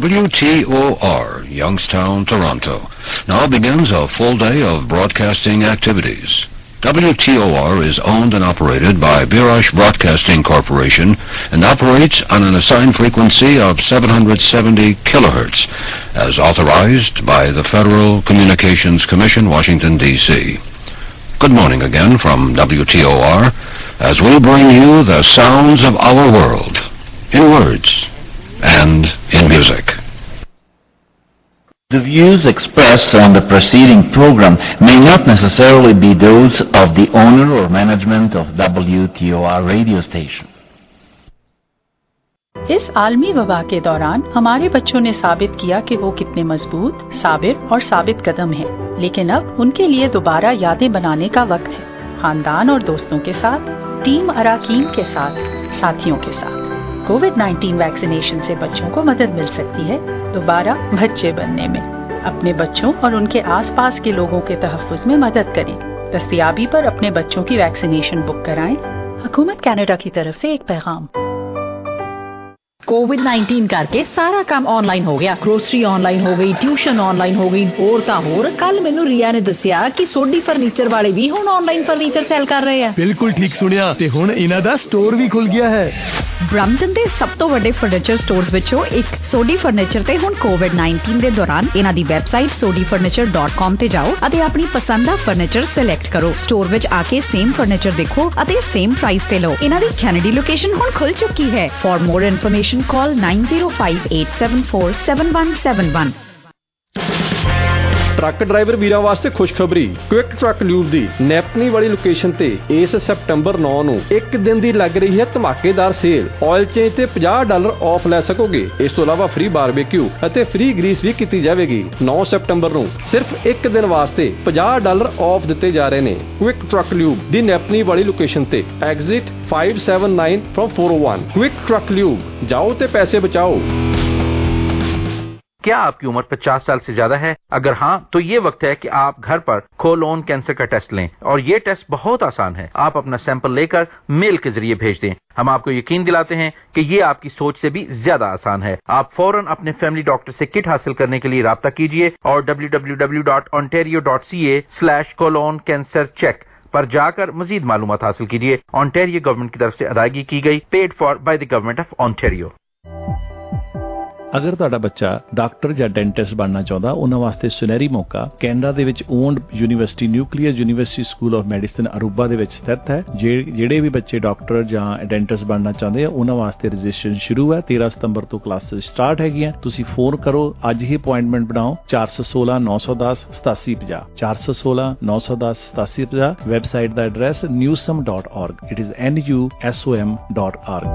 WTOR, Youngstown, Toronto, now begins a full day of broadcasting activities. WTOR is owned and operated by Birash Broadcasting Corporation and operates on an assigned frequency of 770 kilohertz, as authorized by the Federal Communications Commission, Washington, D.C. Good morning again from WTOR, as we bring you the sounds of our world, in words and in music. The views expressed on the preceding program may not necessarily be those of the owner or management of WTOR radio station. इस आलमी वबा के दौरान हमारे बच्चों ने साबित किया कि वो कितने मजबूत, साबिर और साबित कदम हैं। लेकिन अब उनके लिए दोबारा यादें बनाने का वक्त है। खानदान और दोस्तों के साथ, टीम अराकीन के साथ, साथियों के साथ। कोविड-19 वैक्सीनेशन से बच्चों को मदद मिल सकती है दोबारा बच्चे बनने में। अपने बच्चों और उनके आसपास के लोगों के तहफ़्फ़ुज़ में मदद करें। दस्तयाबी पर अपने बच्चों की वैक्सीनेशन बुक कराएं। हुकूमत कनाडा की तरफ से एक पैगाम। कोविड-19 करके सारा काम ऑनलाइन हो गया। ग्रोसरी ऑनलाइन हो गई, ट्यूशन ऑनलाइन हो गई, होर तां होर। कल मैनू रिया ने दस्सिया कि सोडी फर्नीचर वाले भी हुण ऑनलाइन फर्नीचर सेल कर रहे हैं। बिल्कुल ठीक सुनिया ते हुण इन्हां दा स्टोर भी खुल गया है। ब्रैम्पटन ਦੇ ਸਭ ਤੋਂ ਵੱਡੇ ਫਰਨੀਚਰ ਸਟੋਰਸ ਵਿੱਚੋਂ ਇੱਕ ਸੋਡੀ ਫਰਨੀਚਰ ਤੇ ਹੁਣ ਕੋਵਿਡ-19 ਦੇ ਦੌਰਾਨ ਇਹਨਾਂ ਦੀ ਵੈਬਸਾਈਟ sodifurniture.com ਤੇ ਜਾਓ ਅਤੇ ਆਪਣੀ ਪਸੰਦ ਦਾ ਫਰਨੀਚਰ ਸਿਲੈਕਟ ਕਰੋ। ਸਟੋਰ ਵਿੱਚ ਆ ਕੇ ਸੇਮ ਫਰਨੀਚਰ ਦੇਖੋ ਅਤੇ ਸੇਮ ਪ੍ਰਾਈਸ ਤੇ ਲਓ। ਇਹਨਾਂ ਦੀ ਕੈਨੇਡੀ ਲੋਕੇਸ਼ਨ ਹੁਣ ਖੁੱਲ ਚੁੱਕੀ ਹੈ। For more information call 9058747171। Truck driver ਵੀਰਾਂ ਵਾਸਤੇ ਖੁਸ਼ਖਬਰੀ। ਕੁਇਕ ਟਰੱਕ ਲਿਊਬ ਦੀ ਨੈਪਨੀ ਵਾਲੀ ਲੋਕੇਸ਼ਨ ਤੇ ਇਸ ਸਤੰਬਰ 9 ਨੂੰ ਇੱਕ ਦਿਨ ਦੀ ਲੱਗ ਰਹੀ ਹੈ ਧਮਾਕੇਦਾਰ ਸੇਲ। ਆਇਲ ਚੇਂਜ ਤੇ $50 ਆਫ ਲੈ ਸਕੋਗੇ। ਇਸ ਤੋਂ ਇਲਾਵਾ ਫ੍ਰੀ ਬਾਰਬੇਕਿਊ ਅਤੇ ਫ੍ਰੀ ਗਰੀਸ ਵੀ ਕੀਤੀ ਜਾਵੇਗੀ। 9 ਸਤੰਬਰ ਨੂੰ ਸਿਰਫ ਇੱਕ ਦਿਨ ਵਾਸਤੇ $50 ਆਫ ਦਿੱਤੇ ਜਾ ਰਹੇ ਨੇ। ਕੁਇਕ ਟਰੱਕ ਲਿਊਬ ਦੀ ਨੈਪਨੀ ਵਾਲੀ ਲੋਕੇਸ਼ਨ ਤੇ exit 579 from 401। Quick truck lube, जाओ ते पैसे बचाओ। क्या आपकी उम्र 50 साल से ज्यादा है? अगर हाँ, तो ये वक्त है कि आप घर पर कोलोन कैंसर का टेस्ट लें। और ये टेस्ट बहुत आसान है। आप अपना सैंपल लेकर मेल के जरिए भेज दें। हम आपको यकीन दिलाते हैं कि ये आपकी सोच से भी ज्यादा आसान है। आप फौरन अपने फैमिली डॉक्टर से किट हासिल करने के लिए राब्ता कीजिए और www.ontario.ca/colon-cancer-check पर जाकर मजीद मालूमात हासिल कीजिए। ऑन्टेरियो गवर्नमेंट की तरफ से अदायगी की गई, paid for by the government of Ontario. अगर तुहाडा बच्चा डॉक्टर या डेंटिस्ट बनना चाहता, उन्हां वास्ते सुनहरी मौका कैनेडा दे विच owned university nuclear university school of medicine Aruba दे विच स्थित है। ਜਿਹੜੇ भी बच्चे डॉक्टर ਜਾਂ डेंटिस्ट बनना चाहते हैं, उन्हां वास्ते रजिस्ट्रेशन शुरू है। 13 सितंबर तो क्लासेस स्टार्ट हैगियां। तुसीं फोन करो, अज ही अपॉइंटमेंट बनाओ 416 910 8750 416 910 8750। वैबसाइट का address newsom.org। It is NUSOM.org।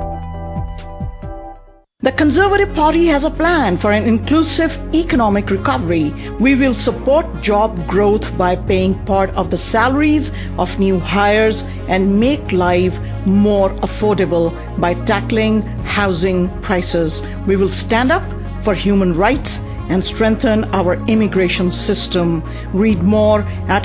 The Conservative Party has a plan for an inclusive economic recovery. We will support job growth by paying part of the salaries of new hires and make life more affordable by tackling housing prices. We will stand up for human rights and strengthen our immigration system. Read more at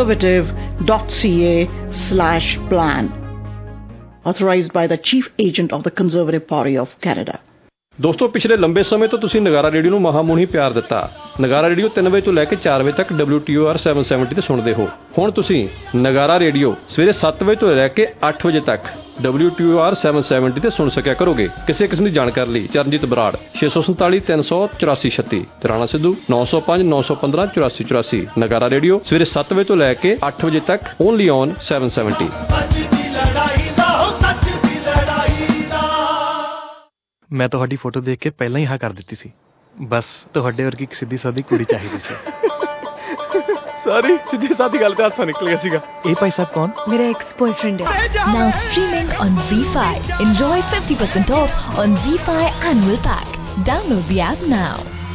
conservative.ca/plan. Authorized by the Chief Agent of the Conservative Party of Canada. ਦੋਸਤੋ, ਪਿਛਲੇ ਲੰਬੇ ਸਮੇਂ ਤੋਂ ਤੁਸੀਂ ਨਗਾਰਾ radio ਨੂੰ ਮਹਾਮੂਹੀ ਪਿਆਰ ਦਿੱਤਾ। ਨਗਾਰਾ radio 3 ਵਜੇ ਤੋਂ ਲੈ ਕੇ 4 ਵਜੇ ਤੱਕ WTOR 770 ਤੇ ਸੁਣਦੇ ਹੋ। ਹੁਣ ਤੁਸੀਂ ਨਗਾਰਾ ਰੇਡੀਓ ਸਵੇਰੇ 7 ਵਜੇ ਤੋਂ ਲੈ ਕੇ 8 ਵਜੇ ਤੱਕ WTOR 770 ਤੇ ਸੁਣ ਸਕਿਆ ਕਰੋਗੇ। ਕਿਸੇ ਕਿਸਮ ਦੀ ਜਾਣਕਾਰੀ ਲਈ ਚਰਨਜੀਤ ਬਰਾੜ 647 384 36 ਰਾਣਾ ਸਿੱਧੂ 905 915 84 84। ਨਗਾਰਾ ਰੇਡੀਓ ਸਵੇਰੇ 7 ਵਜੇ ਤੋਂ ਲੈ ਕੇ 8 ਵਜੇ ਤੱਕ ਓਨਲੀ ਔਨ 770। मैं ਤੁਹਾਡੀ ਫੋਟੋ ਦੇਖ ਕੇ ਪਹਿਲਾਂ ਹੀ ਹਾਂ ਕਰ ਦਿੱਤੀ ਸੀ। ਬਸ ਤੁਹਾਡੇ ਵਰਗੀ ਇੱਕ ਸਿੱਧੀ ਸਾਦੀ ਕੁੜੀ ਚਾਹੀਦੀ ਸੀ। ਸੌਰੀ, ਸਿੱਧੀ ਸਾਦੀ ਗੱਲ ਤੇ ਹਾਸਾ ਨਿਕਲ ਗਿਆ ਸੀਗਾ। ਇਹ ਭਾਈ ਸਾਹਿਬ ਕੌਣ? मेरा एक्स बॉयफ्रेंड है। Now streaming on ZEE5. Enjoy 50% off on ZEE5 annual pack. Download the app now.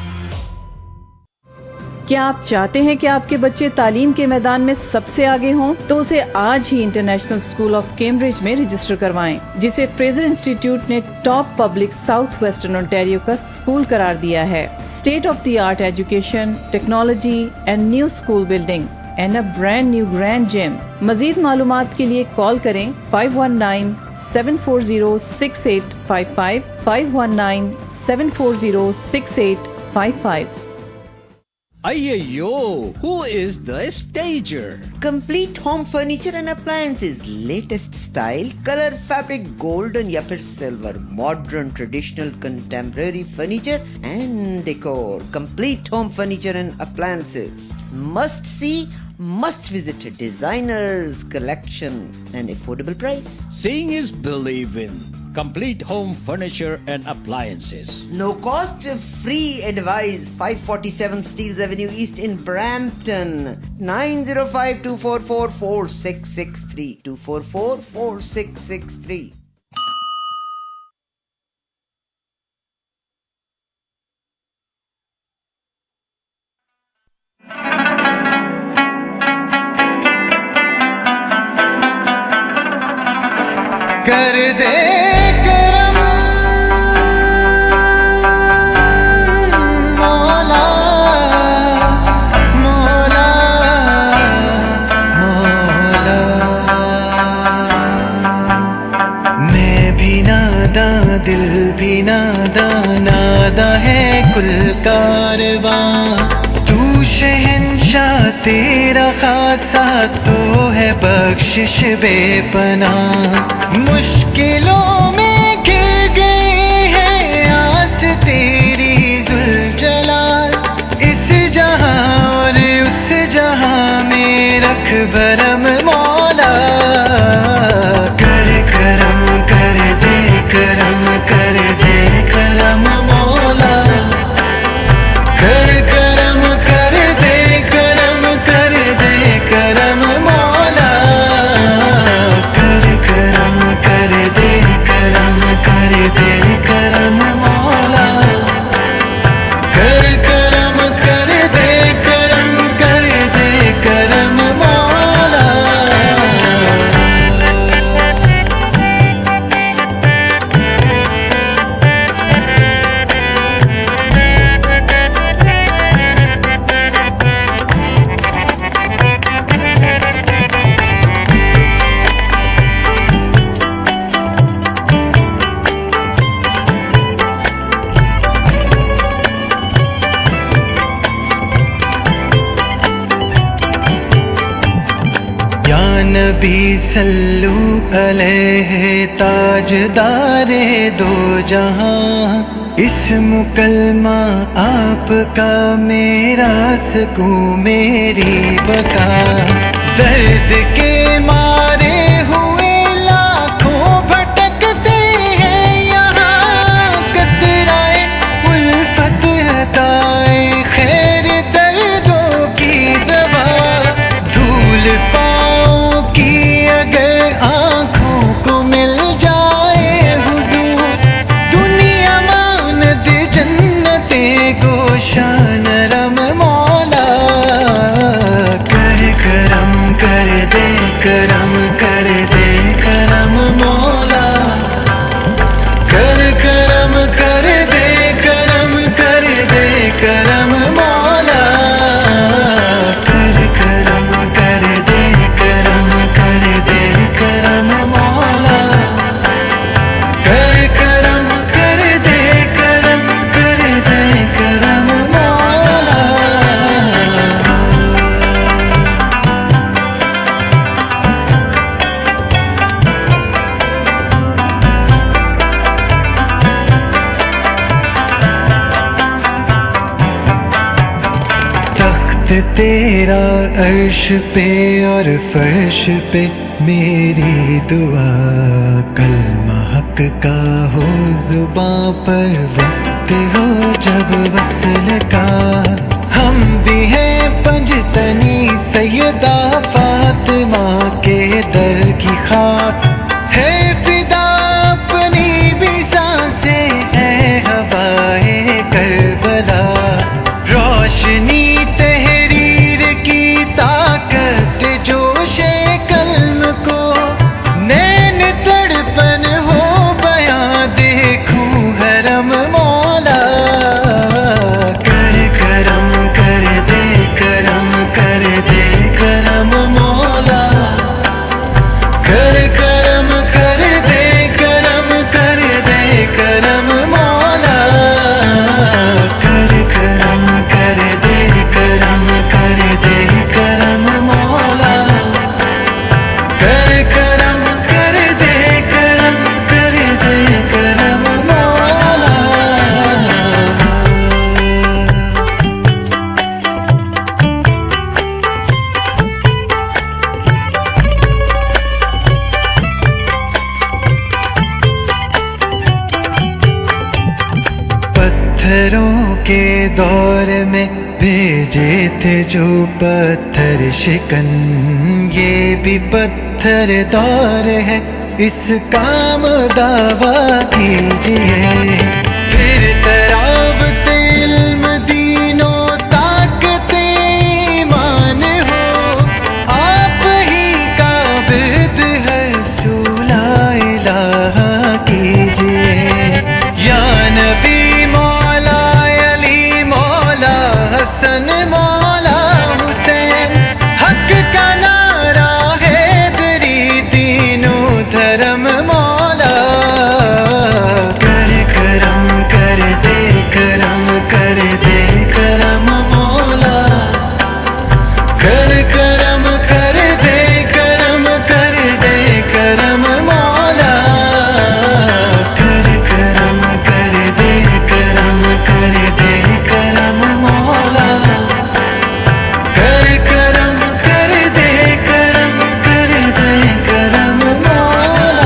क्या आप चाहते हैं कि आपके बच्चे तालीम के मैदान में सबसे आगे हों? तो उसे आज ही इंटरनेशनल स्कूल ऑफ कैम्ब्रिज में रजिस्टर करवाएं, जिसे फ्रेजर इंस्टीट्यूट ने top public south western Ontario का स्कूल करार दिया है। State of the art education, technology and new school building and a brand new grand gym. मजीद मालूमात के लिए कॉल करें 519-740-6855 519 7406855. Ayyo, who is the stager? Complete Home Furniture and Appliances, latest style, color, fabric, golden या फिर silver, modern, traditional, contemporary furniture and decor. Complete Home Furniture and Appliances. Must see, must visit designers, collection and affordable price. Seeing is believing. Complete Home Furniture and Appliances. No cost, free advice. 547 Steeles Avenue East in Brampton. 905-244-4663. 244-4663. कर दे दिल भी नादा नादा है कुल कारवां तू शहंशाह तेरा खासा तो है बख्शिश बेपनाह मुश्किलों में घिर गए हैं आस तेरी जुलजलाल इस जहां और उस जहां में रख भरम मौला कर करम कर दे करम कर दे करम मौला कर करम कर दे करम मौला कर करम कर दे करम मौला कर करम कर दे करम मौला नबी सल्लू अलैहि ताजदारे दो जहां इस मुकल्मा आपका मेरा सकूं मेरी बका दर्द के मारे हुए लाखों भटकते हैं यहाँ कतराए उल्फत हटाए खैर दर्दों की दवा धूल आँखों को मिल जाए हुजूर दुनिया मानद जन्नते गोशान रम मौला कर करम कर दे करम मौला कर करम कर दे करम मौला कर करम कर दे करम मौला कर करम कर दे करम मौला तख्त तेरा अर्श पे और फर्श पे मेरी दुआ कलमा हक का हो जुबां पर वक्त हो जब वसल का हम भी हैं पंजतनी सैयदा फातिमा के दर की खाक है फिदा अपनी भी सांसें है हवाए करबला रोशनी तहरीर की ताकत जोशे कल्म को नैन तड़पन हो बयां देखूं हरम मौला कर करम कर दे करम मौला कर दौर में भेजे थे जो पत्थर शिकन, ये भी पत्थर दौर है, इसका दावा कीजिए। फिर तरावते इल्म दीनो ताकते ईमान हो, आप ही का बिर्द है सूला इलाहा कीजिए। या नबी मौला अली मौला हसन मौला हुसैन, हक का नारा हैदरी तीनों धर्म मौला। कर करम कर दे करम मौला, कर करम कर दे करम मौला, कर करम कर दे करम मौला, कर करम कर दे करम मौला।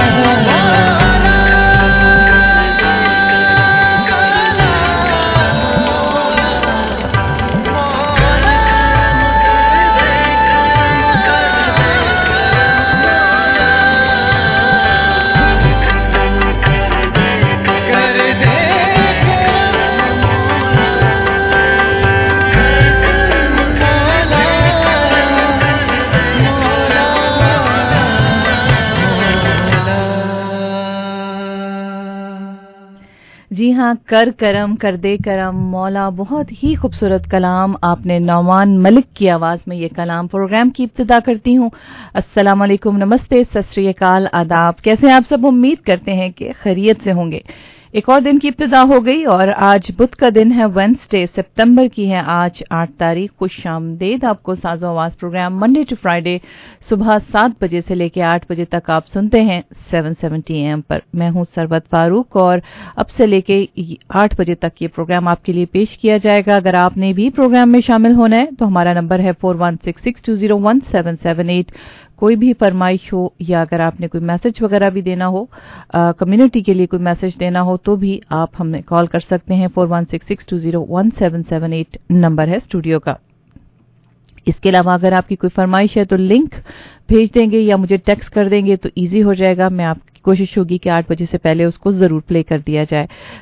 जी हाँ, कर करम कर दे करम मौला, बहुत ही खूबसूरत कलाम। आपने नौमान मलिक की आवाज़ में ये कलाम प्रोग्राम की इब्तिदा करती हूँ। अस्सलाम वालेकुम, नमस्ते, सत श्री अकाल, आदाब। कैसे हैं आप सब? उम्मीद करते हैं कि खैरियत से होंगे। एक और दिन की इब्तिदा हो गई और आज बुध का दिन है, वेडनेसडे, सितंबर की है आज 8 तारीख। खुश आमदेद आपको साजो आवाज प्रोग्राम मंडे टू फ्राइडे सुबह 7 बजे से लेकर 8 बजे तक आप सुनते हैं 770 AM पर। मैं हूं सरवत फारूक और अब से लेके 8 बजे तक ये प्रोग्राम आपके लिए पेश किया जाएगा। अगर आपने भी प्रोग्राम में शामिल होना है तो हमारा नंबर है 4166201778। कोई भी फरमाइश हो या अगर आपने कोई मैसेज वगैरह भी देना हो, कम्युनिटी के लिए कोई मैसेज देना हो, तो भी आप हमें कॉल कर सकते हैं। 4166201778 नंबर है स्टूडियो का। इसके अलावा अगर आपकी कोई फरमाइश है तो लिंक भेज देंगे या मुझे टेक्स्ट कर देंगे तो इजी हो जाएगा। मैं आपकी कोशिश होगी कि 8 बजे से पहले उसको जरूर प्ले कर दिया जाए।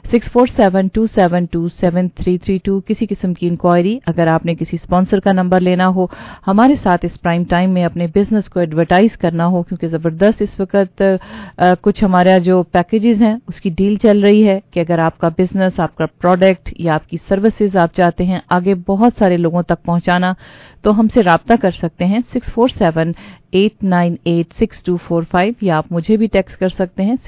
6472727332 किसी किस्म की इंक्वायरी, अगर आपने किसी स्पॉन्सर का नंबर लेना हो, हमारे साथ इस प्राइम टाइम में अपने बिजनेस को एडवर्टाइज करना हो, क्योंकि जबरदस्त इस वक्त कुछ हमारा जो पैकेजेस हैं उसकी डील चल रही है कि अगर आपका बिजनेस, आपका प्रोडक्ट या आपकी सर्विसेज आप चाहते हैं आगे बहुत सारे लोगों तक पहुंचाना, तो हमसे राब्ता कर सकते हैं 6478986245 या आप मुझे भी टेक्स्ट कर सकते हैं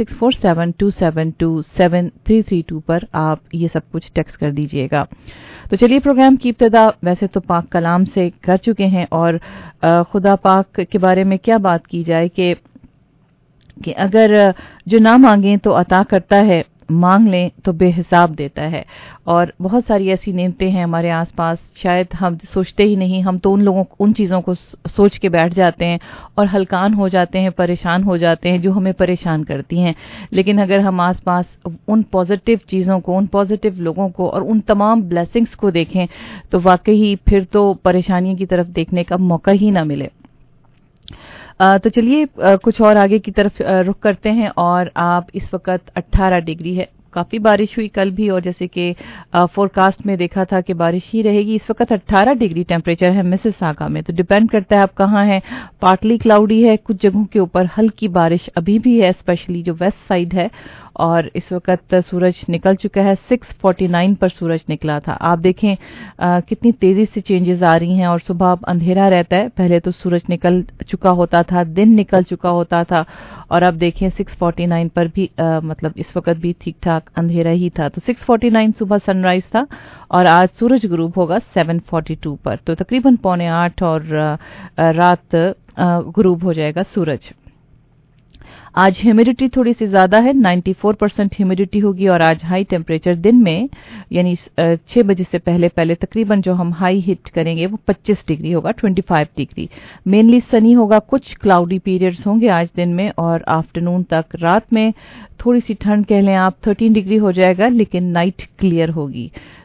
6472727332 पर। आप ये सब कुछ टेक्स्ट कर दीजिएगा। तो चलिए प्रोग्राम की इब्तिदा वैसे तो पाक कलाम से कर चुके हैं और खुदा पाक के बारे में क्या बात की जाए कि अगर जो ना मांगे तो अता करता है, मांग लें तो बेहिसाब देता है। और बहुत सारी ऐसी नेमतें हैं हमारे आसपास, शायद हम सोचते ही नहीं, हम तो उन चीज़ों को सोच के बैठ जाते हैं और हलकान हो जाते हैं, परेशान हो जाते हैं जो हमें परेशान करती हैं। लेकिन अगर हम आसपास उन पॉजिटिव चीज़ों को, उन पॉजिटिव लोगों को और उन तमाम ब्लेसिंग्स को देखें तो वाकई फिर तो परेशानियों की तरफ देखने का मौका ही ना मिले। तो चलिए कुछ और आगे की तरफ रुख करते हैं। और आप इस वक्त 18 डिग्री है, काफ़ी बारिश हुई कल भी और जैसे कि फोरकास्ट में देखा था कि बारिश ही रहेगी। इस वक्त 18 डिग्री टेम्परेचर है मिसिसागा में। तो डिपेंड करता है आप कहाँ हैं। पार्टली क्लाउडी है, कुछ जगहों के ऊपर हल्की बारिश अभी भी है, स्पेशली जो वेस्ट साइड है। और इस वक्त सूरज निकल चुका है, 6:49 पर सूरज निकला था। आप देखें कितनी तेज़ी से चेंजेस आ रही हैं। और सुबह अब अंधेरा रहता है, पहले तो सूरज निकल चुका होता था, दिन निकल चुका होता था, और अब देखें 6:49 पर भी मतलब इस वक्त भी ठीक ठाक अंधेरा ही था। तो 6:49 सुबह सनराइज था और आज सूरज गुरूब होगा 7:42 पर। तो तकरीबन 7:45 और रात गुरूब हो जाएगा सूरज। आज ह्यूमिडिटी थोड़ी सी ज्यादा है, 94% ह्यूमिडिटी होगी। और आज हाई टेम्परेचर दिन में यानी 6 बजे से पहले तकरीबन जो हम हाई हिट करेंगे वो 25 डिग्री होगा, 25 डिग्री। मेनली सनी होगा, कुछ क्लाउडी पीरियड्स होंगे आज दिन में और आफ्टरनून तक। रात में थोड़ी सी ठंड कह लें आप, 13 डिग्री हो जाएगा, लेकिन नाइट क्लियर होगी।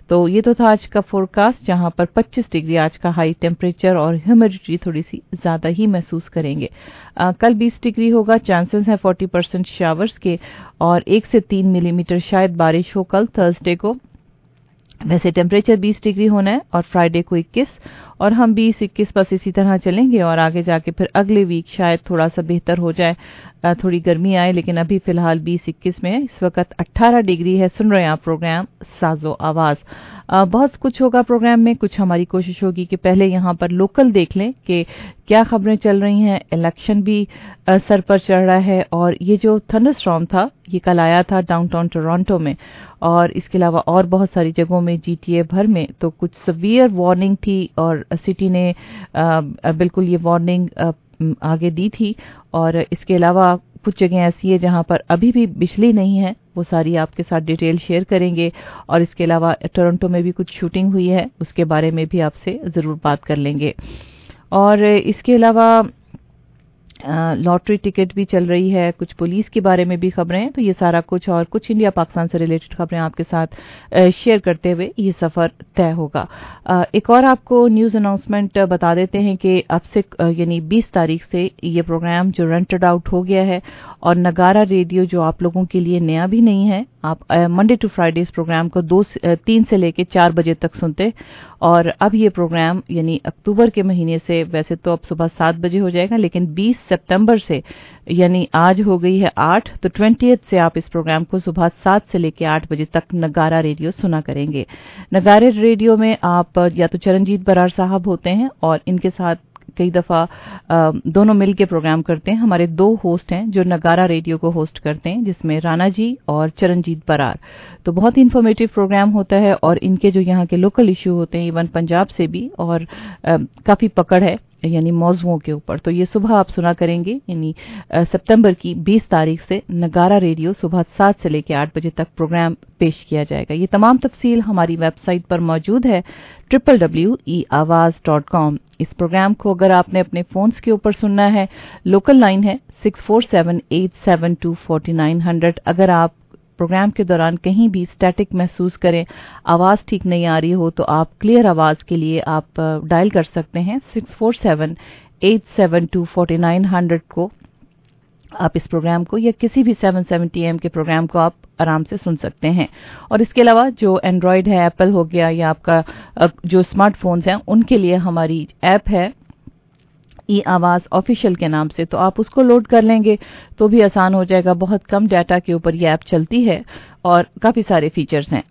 तो ये तो था आज का फोरकास्ट, जहां पर 25 डिग्री आज का हाई टेम्परेचर और ह्यूमिडिटी थोड़ी सी ज्यादा ही महसूस करेंगे। कल 20 डिग्री होगा, चांसेस हैं 40% शावर्स के, और 1 से 3 मिलीमीटर शायद बारिश हो कल थर्सडे को। वैसे टेम्परेचर 20 डिग्री होना है और फ्राइडे को 21, और हम 20-21 बस इसी तरह चलेंगे और आगे जाके फिर अगले वीक शायद थोड़ा सा बेहतर हो जाए, थोड़ी गर्मी आए, लेकिन अभी फिलहाल 20-21 में है। इस वक्त 18 डिग्री है। सुन रहे हैं आप प्रोग्राम साजो आवाज। बहुत कुछ होगा प्रोग्राम में। कुछ हमारी कोशिश होगी कि पहले यहाँ पर लोकल देख लें कि क्या खबरें चल रही हैं। इलेक्शन भी सर पर चढ़ रहा है, और ये जो थंडरस्टॉर्म था ये कल आया था डाउनटाउन टोरंटो में, और इसके अलावा और बहुत सारी जगहों में GTA भर में तो कुछ सीवियर वार्निंग थी, और सिटी ने बिल्कुल ये वार्निंग आगे दी थी। और इसके अलावा कुछ जगह ऐसी है जहां पर अभी भी बिजली नहीं है, वो सारी आपके साथ डिटेल शेयर करेंगे। और इसके अलावा टोरंटो में भी कुछ शूटिंग हुई है, उसके बारे में भी आपसे जरूर बात कर लेंगे। और इसके अलावा लॉटरी टिकट भी चल रही है, कुछ पुलिस के बारे में भी खबरें हैं। तो ये सारा कुछ और कुछ इंडिया पाकिस्तान से रिलेटेड खबरें आपके साथ शेयर करते हुए ये सफर तय होगा। एक और आपको न्यूज अनाउंसमेंट बता देते हैं कि अब से यानी 20 तारीख से ये प्रोग्राम जो रेंटेड आउट हो गया है, और नगारा रेडियो जो आप लोगों के लिए नया भी नहीं है, आप मंडे टू फ्राइडे इस प्रोग्राम को 3 से लेकर 4 बजे तक सुनते, और अब ये प्रोग्राम यानी अक्टूबर के महीने से वैसे तो अब सुबह 7 बजे हो जाएगा, लेकिन 20 सितंबर से यानी आज हो गई है 8, तो 20 से आप इस प्रोग्राम को सुबह 7 से लेकर 8 बजे तक नगारा रेडियो सुना करेंगे। नगारा रेडियो में आप या तो चरणजीत बरार साहब होते हैं, और इनके साथ कई दफा दोनों मिल के प्रोग्राम करते हैं। हमारे 2 होस्ट हैं जो नगारा रेडियो को होस्ट करते हैं, जिसमें राणा जी और चरणजीत बरार। तो बहुत ही इन्फॉर्मेटिव प्रोग्राम होता है, और इनके जो यहाँ के लोकल इश्यू होते हैं इवन पंजाब से भी, और काफी पकड़ है यानी मौजूओं के ऊपर। तो ये सुबह आप सुना करेंगे, यानी सितंबर की 20 तारीख से नगारा रेडियो सुबह 7 से लेकर 8 बजे तक प्रोग्राम पेश किया जाएगा। ये तमाम तफसील हमारी वेबसाइट पर मौजूद है www.eawaz.com। इस प्रोग्राम को अगर आपने अपने फोन्स के ऊपर सुनना है, लोकल लाइन है 6478724900। अगर आप प्रोग्राम के दौरान कहीं भी स्टैटिक महसूस करें, आवाज ठीक नहीं आ रही हो, तो आप क्लियर आवाज के लिए आप डायल कर सकते हैं 6478724900 को। आप इस प्रोग्राम को या किसी भी 770 AM के प्रोग्राम को आप आराम से सुन सकते हैं। और इसके अलावा जो एंड्रॉयड है, एप्पल हो गया, या आपका जो स्मार्टफोन्स हैं, उनके लिए हमारी ऐप है आवाज ऑफिशियल के नाम से, तो आप उसको लोड कर लेंगे तो भी आसान हो जाएगा। बहुत कम डाटा के ऊपर ये ऐप चलती है और काफी सारे फीचर्स हैं,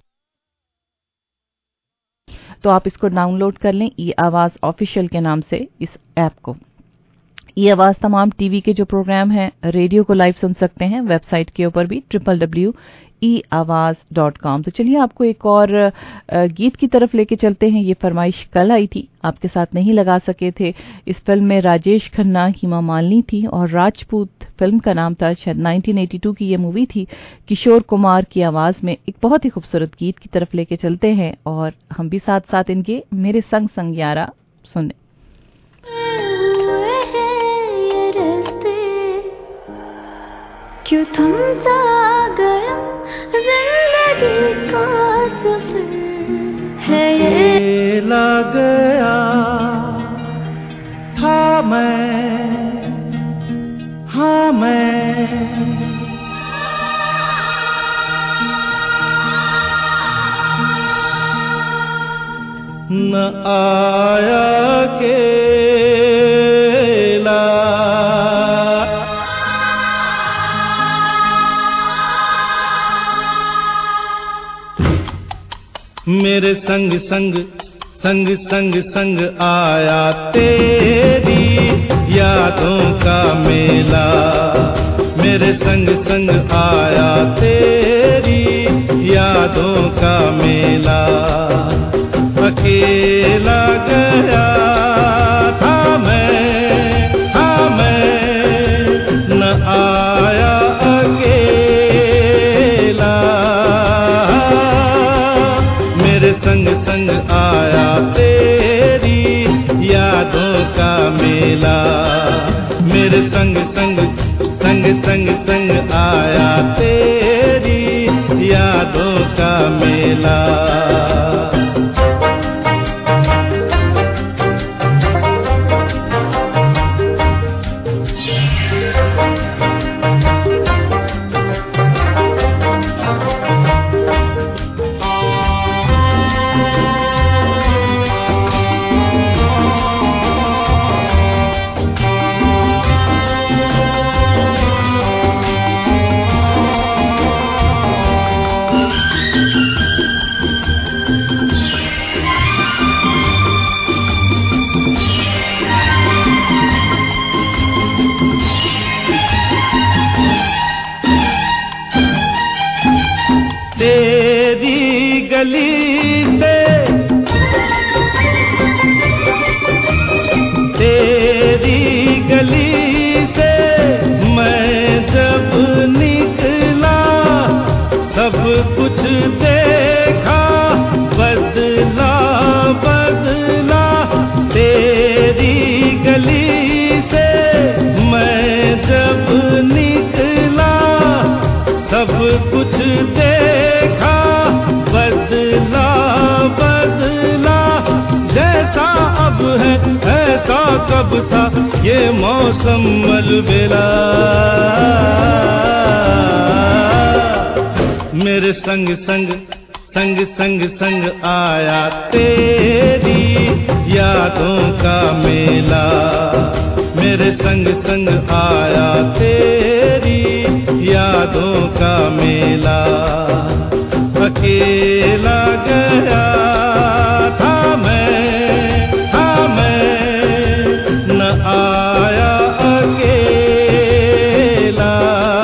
तो आप इसको डाउनलोड कर लें आवाज ऑफिशियल के नाम से इस ऐप को। आवाज तमाम टीवी के जो प्रोग्राम हैं, रेडियो को लाइव सुन सकते हैं वेबसाइट के ऊपर भी www.eawaz.com। तो चलिए आपको एक और गीत की तरफ लेके चलते हैं। ये फरमाइश कल आई थी, आपके साथ नहीं लगा सके थे। इस फिल्म में राजेश खन्ना, हेमा मालिनी थी, और राजपूत फिल्म का नाम था। शायद 1982 की ये मूवी थी। किशोर कुमार की आवाज में एक बहुत ही खूबसूरत गीत की तरफ लेके चलते हैं, और हम भी साथ साथ इनके मेरे संग संग यारा सुने। क्यों थमता गया जिंदगी का सफर है ये ला गया था मैं न आया केला मेरे संग संग संग संग संग आया तेरी यादों का मेला। मेरे संग संग आया तेरी यादों का मेला। अकेला गया था मैं न आया अकेला। मेरे संग संग आया तेरी यादों का मेला। मेरे संग संग संग संग संग आया तेरी यादों का मेला। कब था ये मौसम अलबेला, मेरे संग संग संग संग संग आया तेरी यादों का मेला, मेरे संग संग आया तेरी यादों का मेला। अकेला गया था मैं न आया अकेला,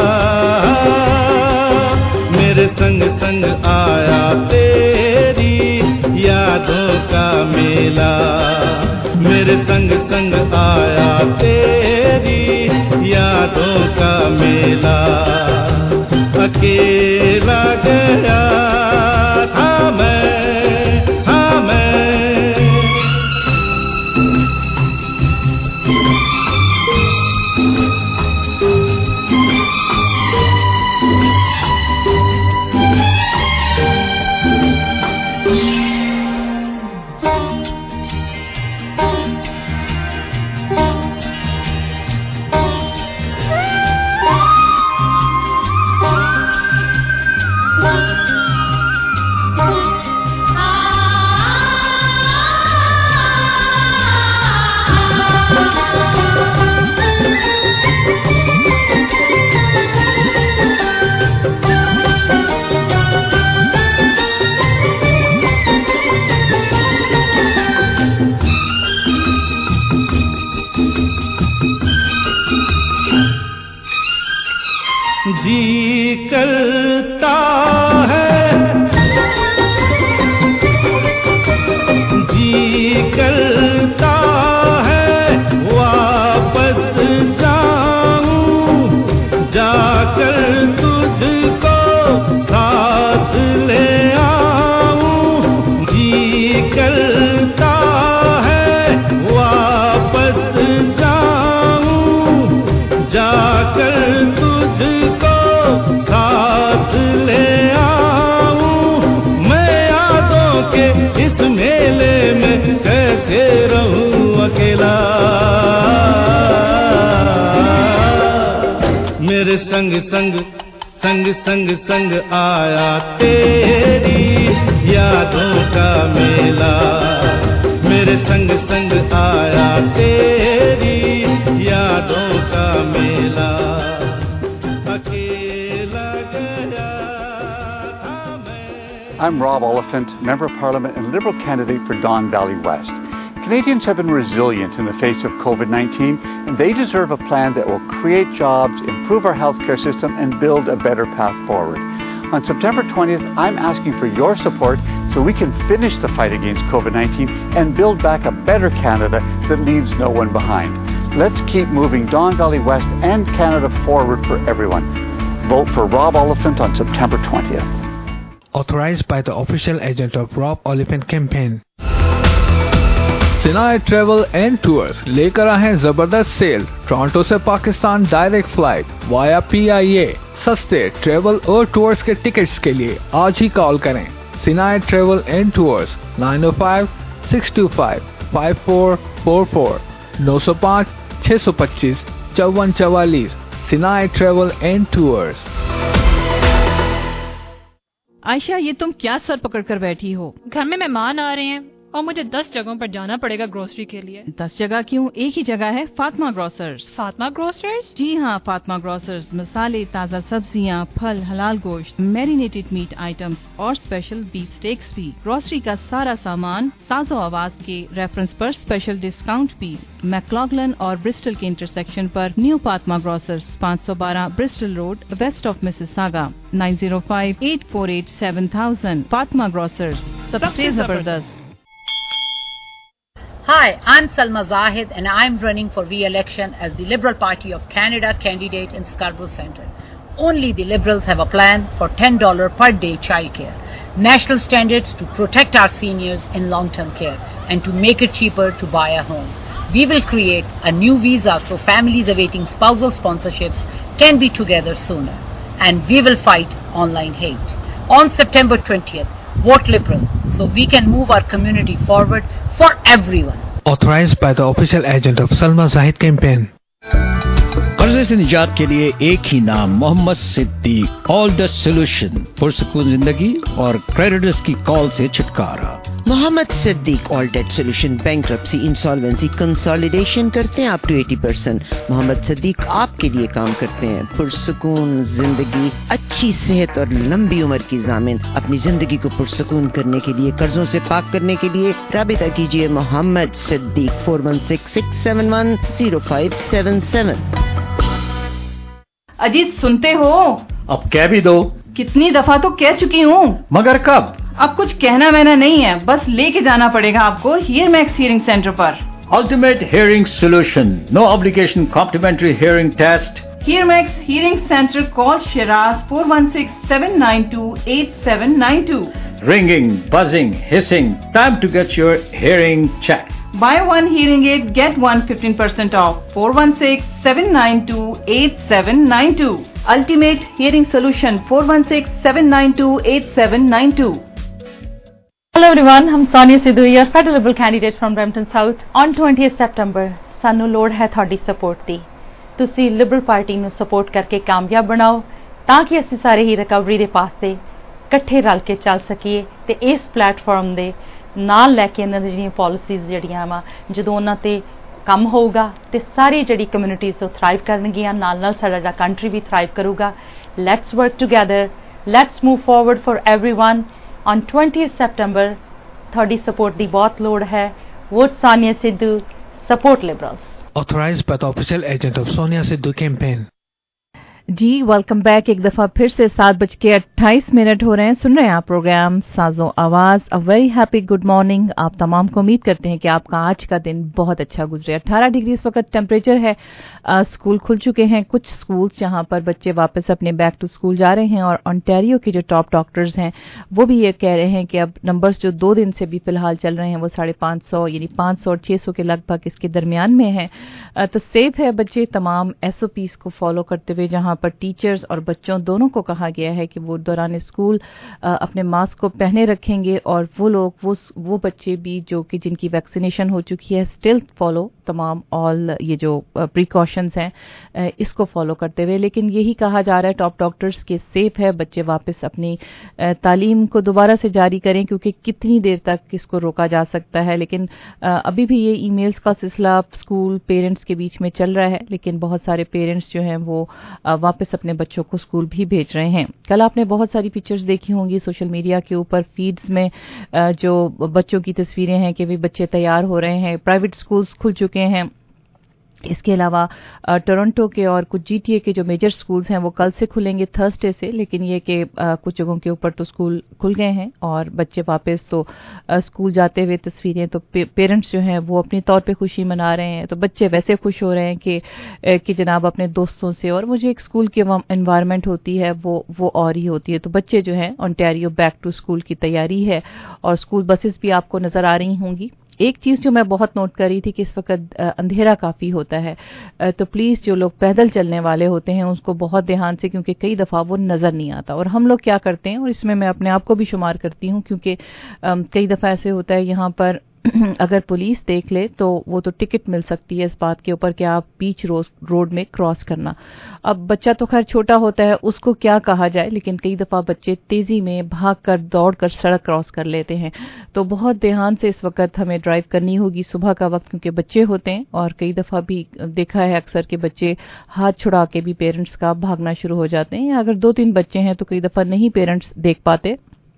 मेरे संग संग आया तेरी यादों का मेला, मेरे संग संग आया तेरी यादों का मेला। अकेला गया था मैं जी करता है, जी करता है वापस जाऊं, जाकर तुझको साथ ले आऊं। जी करता है वापस जाऊं, जाकर तुझको साथ ले आऊं। मैं यादों के इस मेले में कैसे रहूं अकेला, मेरे संग संग संग संग संग आया तेरी यादों का मेला, मेरे संग संग आया तेरी यादों का मेला। I'm Rob Oliphant, Member of Parliament and Liberal candidate for Don Valley West. Canadians have been resilient in the face of COVID-19, and they deserve a plan that will create jobs, improve our healthcare system, and build a better path forward. On September 20th, I'm asking for your support so we can finish the fight against COVID-19 and build back a better Canada that leaves no one behind. Let's keep moving Don Valley West and Canada forward for everyone. Vote for Rob Oliphant on September 20th. Authorized by the official agent of Rob Oliphant campaign. Sinai travel and tours लेकर आए हैं जबरदस्त सेल। Toronto से Pakistan direct flight via PIA। सस्ते travel और tours के tickets के लिए आज ही कॉल करें। Sinai travel and tours 905-625-5444 905-625-5444। Sinai travel and tours. Ayesha, ये तुम क्या सर पकड़ कर बैठी हो? घर में मेहमान आ रहे हैं और मुझे 10 जगहों पर जाना पड़ेगा ग्रोसरी के लिए। 10 जगह क्यों? एक ही जगह है, फातिमा ग्रोसर्स। फातिमा ग्रोसर्स? जी हाँ, फातिमा ग्रोसर्स मसाले, ताज़ा सब्जियाँ, फल, हलाल गोश्त, मैरिनेटेड मीट आइटम्स और स्पेशल बीफ स्टेक्स भी। ग्रोसरी का सारा सामान साजो आवाज के रेफरेंस पर स्पेशल डिस्काउंट भी। मैक्लॉगलन और ब्रिस्टल के इंटरसेक्शन पर new Fatima grocers, 512 Bristol road, west of Mississauga. 9058487000। Fatima grocers, सबसे जबरदस्त। Hi, I'm Salma Zahid and I'm running for re-election as the Liberal Party of Canada candidate in Scarborough Centre. Only the Liberals have a plan for $10 per day childcare, national standards to protect our seniors in long-term care and to make it cheaper to buy a home. We will create a new visa so families awaiting spousal sponsorships can be together sooner. And we will fight online hate. On September 20th, vote Liberal so we can move our community forward for everyone. Authorized by the official agent of Salma Zahid campaign. कर्जे से निजात के लिए एक ही नाम, Mohammad Siddiq. All the solution, पुरसुकून जिंदगी और क्रेडिटर्स की कॉल से छुटकारा। Mohammad Siddiq all debt solution, bankruptcy, insolvency, consolidation करते हैं अप टू 80%। मोहम्मद सिद्दीक आपके लिए काम करते हैं। पुरसुकून जिंदगी, अच्छी सेहत और लंबी उम्र की ज़ामिन। अपनी जिंदगी को पुरसुकून करने के लिए, कर्जों से पाक करने के लिए राबिता कीजिए मोहम्मद सिद्दीक 4166710577। अजीत सुनते हो? अब कह भी दो। कितनी दफा तो कह चुकी हूँ। मगर कब? अब कुछ कहना वहना नहीं है, बस लेके जाना पड़ेगा आपको हियर मैक्स हियरिंग सेंटर पर। Ultimate hearing solution, no obligation complimentary hearing test. Hear Max hearing centre, call Shiraz 416-792-8792। Ringing, buzzing, hissing, time to get your hearing checked. Buy one hearing aid, get one 15% off. 416-792-8792. Ultimate Hearing Solution 416-792-8792. Hello everyone, हम Sonia Sidhu, your federal liberal candidate from Brampton South. On 20th September, ਸਾਨੂੰ ਲੋੜ ਹੈ ਤੁਹਾਡੀ support ਦੀ। ਤੁਸੀਂ Liberal party ਨੂੰ support ਕਰਕੇ ਕਾਮਯਾਬ ਬਣਾਓ ਤਾਂ ਕਿ ਅਸੀਂ ਸਾਰੇ ਹੀ ਰਿਕਵਰੀ ਦੇ ਪਾਸ ਤੇ ਇਕੱਠੇ ਰਲ ਕੇ ਚੱਲ ਸਕੀਏ ਤੇ ਇਸ ਪਲੇਟਫਾਰਮ ਦੇ ਨਾਲ ਲੈ ਕੇ ਇਹਨਾਂ ਦੀ ਜਿਹੜੀਆਂ ਪਾਲਿਸੀਜ਼ ਜਿਹੜੀਆਂ ਵਾ ਜਦੋਂ ਉਹਨਾਂ ਤੇ ਕੰਮ ਹੋਊਗਾ ਤੇ ਸਾਰੀ ਜਿਹੜੀ ਕਮਿਊਨਿਟੀਜ਼ ਤੋਂ ਥਰਾਈਵ ਕਰਨਗੀਆਂ, ਨਾਲ ਨਾਲ ਸਾਡਾ ਕੰਟਰੀ ਵੀ ਥਰਾਈਵ ਕਰੂਗਾ। Let's work together, let's move forward for everyone. On 20th September ਤੁਹਾਡੀ ਸਪੋਰਟ ਦੀ ਬਹੁਤ ਲੋੜ ਹੈ। Vote Sonia Sidhu, support Liberals. Authorized by the official agent of Sonia Sidhu campaign. जी वेलकम बैक। एक दफा फिर से 7:28 हो रहे हैं। सुन रहे हैं आप प्रोग्राम साजो आवाज। A very happy good morning आप तमाम को। उम्मीद करते हैं कि आपका आज का दिन बहुत अच्छा गुजरे। 18 डिग्री इस वक्त टेम्परेचर है। स्कूल खुल चुके हैं, कुछ स्कूल्स जहां पर बच्चे वापस अपने बैक टू स्कूल जा रहे हैं और ओंटारियो के जो टॉप डॉक्टर्स हैं वो भी ये कह रहे हैं कि अब नंबर्स जो 2 दिन से भी फिलहाल चल रहे हैं वो 550 यानी 500 और 600 के लगभग इसके दरमियान में है। तो सेफ है बच्चे तमाम SOPs को फॉलो करते हुए, जहां पर टीचर्स और बच्चों दोनों को कहा गया है कि वो दौरान स्कूल अपने मास्क को पहने रखेंगे और वो लोग वो बच्चे भी जो कि जिनकी वैक्सीनेशन हो चुकी है स्टिल फॉलो तमाम ऑल ये जो प्रिकॉशंस हैं इसको फॉलो करते हुए। लेकिन यही कहा जा रहा है टॉप डॉक्टर्स के सेफ है, बच्चे वापस अपनी तालीम को दोबारा से जारी करें क्योंकि कितनी देर तक इसको रोका जा सकता है। लेकिन अभी भी ये ईमेल्स का सिलसिला स्कूल पेरेंट्स के बीच में चल रहा है, लेकिन बहुत सारे पेरेंट्स जो हैं वो वापस अपने बच्चों को स्कूल भी भेज रहे हैं। कल आपने बहुत सारी पिक्चर्स देखी होंगी सोशल मीडिया के ऊपर, फीड्स में जो बच्चों की तस्वीरें हैं कि भी बच्चे तैयार हो रहे हैं। प्राइवेट स्कूल्स खुल चुके हैं। इसके अलावा टोरंटो के और कुछ GTA के जो मेजर स्कूल्स हैं वो कल से खुलेंगे थर्सडे से, लेकिन ये कि कुछ जगहों के ऊपर तो स्कूल खुल गए हैं और बच्चे वापस तो स्कूल जाते हुए तस्वीरें तो पेरेंट्स जो हैं वो अपने तौर पे खुशी मना रहे हैं। तो बच्चे वैसे खुश हो रहे हैं कि जनाब अपने दोस्तों से, और मुझे एक स्कूल की एनवायरनमेंट होती है वो और ही होती है। तो बच्चे जो हैं ओंटारियो बैक टू स्कूल की तैयारी है और स्कूल बसेस भी आपको नजर आ रही होंगी। एक चीज़ जो मैं बहुत नोट कर रही थी कि इस वक्त अंधेरा काफ़ी होता है, तो प्लीज़ जो लोग पैदल चलने वाले होते हैं उसको बहुत ध्यान से, क्योंकि कई दफ़ा वो नज़र नहीं आता। और हम लोग क्या करते हैं, और इसमें मैं अपने आप को भी शुमार करती हूँ, क्योंकि कई दफ़ा ऐसे होता है यहाँ पर अगर पुलिस देख ले तो वो तो टिकट मिल सकती है इस बात के ऊपर कि आप बीच रोड में क्रॉस करना। अब बच्चा तो खैर छोटा होता है, उसको क्या कहा जाए, लेकिन कई दफ़ा बच्चे तेज़ी में भागकर दौड़कर सड़क क्रॉस कर लेते हैं। तो बहुत ध्यान से इस वक्त हमें ड्राइव करनी होगी सुबह का वक्त, क्योंकि बच्चे होते हैं और कई दफ़ा भी देखा है अक्सर के बच्चे हाथ छुड़ा के भी पेरेंट्स का भागना शुरू हो जाते हैं। अगर 2-3 बच्चे हैं तो कई दफ़ा नहीं पेरेंट्स देख पाते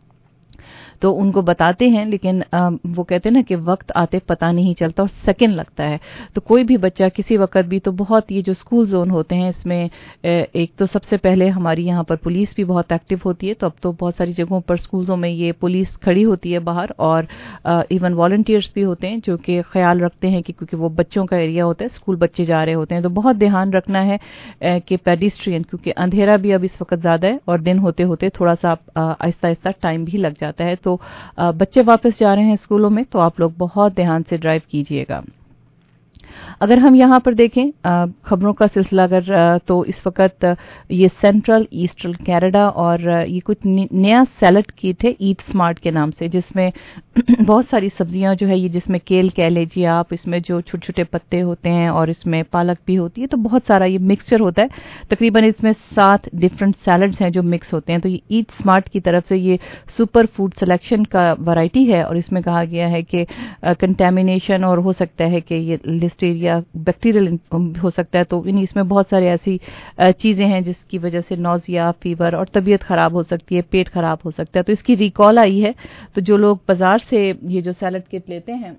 तो उनको बताते हैं, लेकिन वो कहते हैं ना कि वक्त आते पता नहीं चलता और सेकंड लगता है। तो कोई भी बच्चा किसी वक्त भी तो बहुत, ये जो स्कूल जोन होते हैं इसमें एक तो सबसे पहले हमारी यहाँ पर पुलिस भी बहुत एक्टिव होती है। तो अब तो बहुत सारी जगहों पर स्कूलों में ये पुलिस खड़ी होती है बाहर, और इवन वॉलंटियर्स भी होते हैं जो कि ख्याल रखते हैं कि क्योंकि वो बच्चों का एरिया होता है, स्कूल बच्चे जा रहे होते हैं, तो बहुत ध्यान रखना है कि पेडिस्ट्रियन, क्योंकि अंधेरा भी अब इस वक्त ज़्यादा है और दिन होते होते थोड़ा सा आहिस्ता आहिस्ता टाइम भी लग जाता है। तो बच्चे वापस जा रहे हैं स्कूलों में, तो आप लोग बहुत ध्यान से ड्राइव कीजिएगा। अगर हम यहाँ पर देखें खबरों का सिलसिला अगर तो इस वक्त ये सेंट्रल ईस्टर्न कनाडा और ये कुछ नया सैलड किट है ईट स्मार्ट के नाम से, जिसमें बहुत सारी सब्जियां जो है ये, जिसमें केल कह लीजिए आप, इसमें जो छोटे छोटे पत्ते होते हैं और इसमें पालक भी होती है, तो बहुत सारा ये मिक्सचर होता है। तकरीबन इसमें 7 डिफरेंट सैलड्स हैं जो मिक्स होते हैं। तो ये ईट स्मार्ट की तरफ से ये सुपर फूड सिलेक्शन का वैरायटी है और इसमें कहा गया है कि कंटेमिनेशन और हो सकता है कि ये लिस्टेरिया बैक्टीरियल हो सकता है, तो इसमें बहुत सारी ऐसी चीज़ें हैं जिसकी वजह से नौजिया, फीवर और तबीयत ख़राब हो सकती है, पेट ख़राब हो सकता है। तो इसकी रिकॉल आई है। तो जो लोग बाजार से ये जो सैलड किट लेते हैं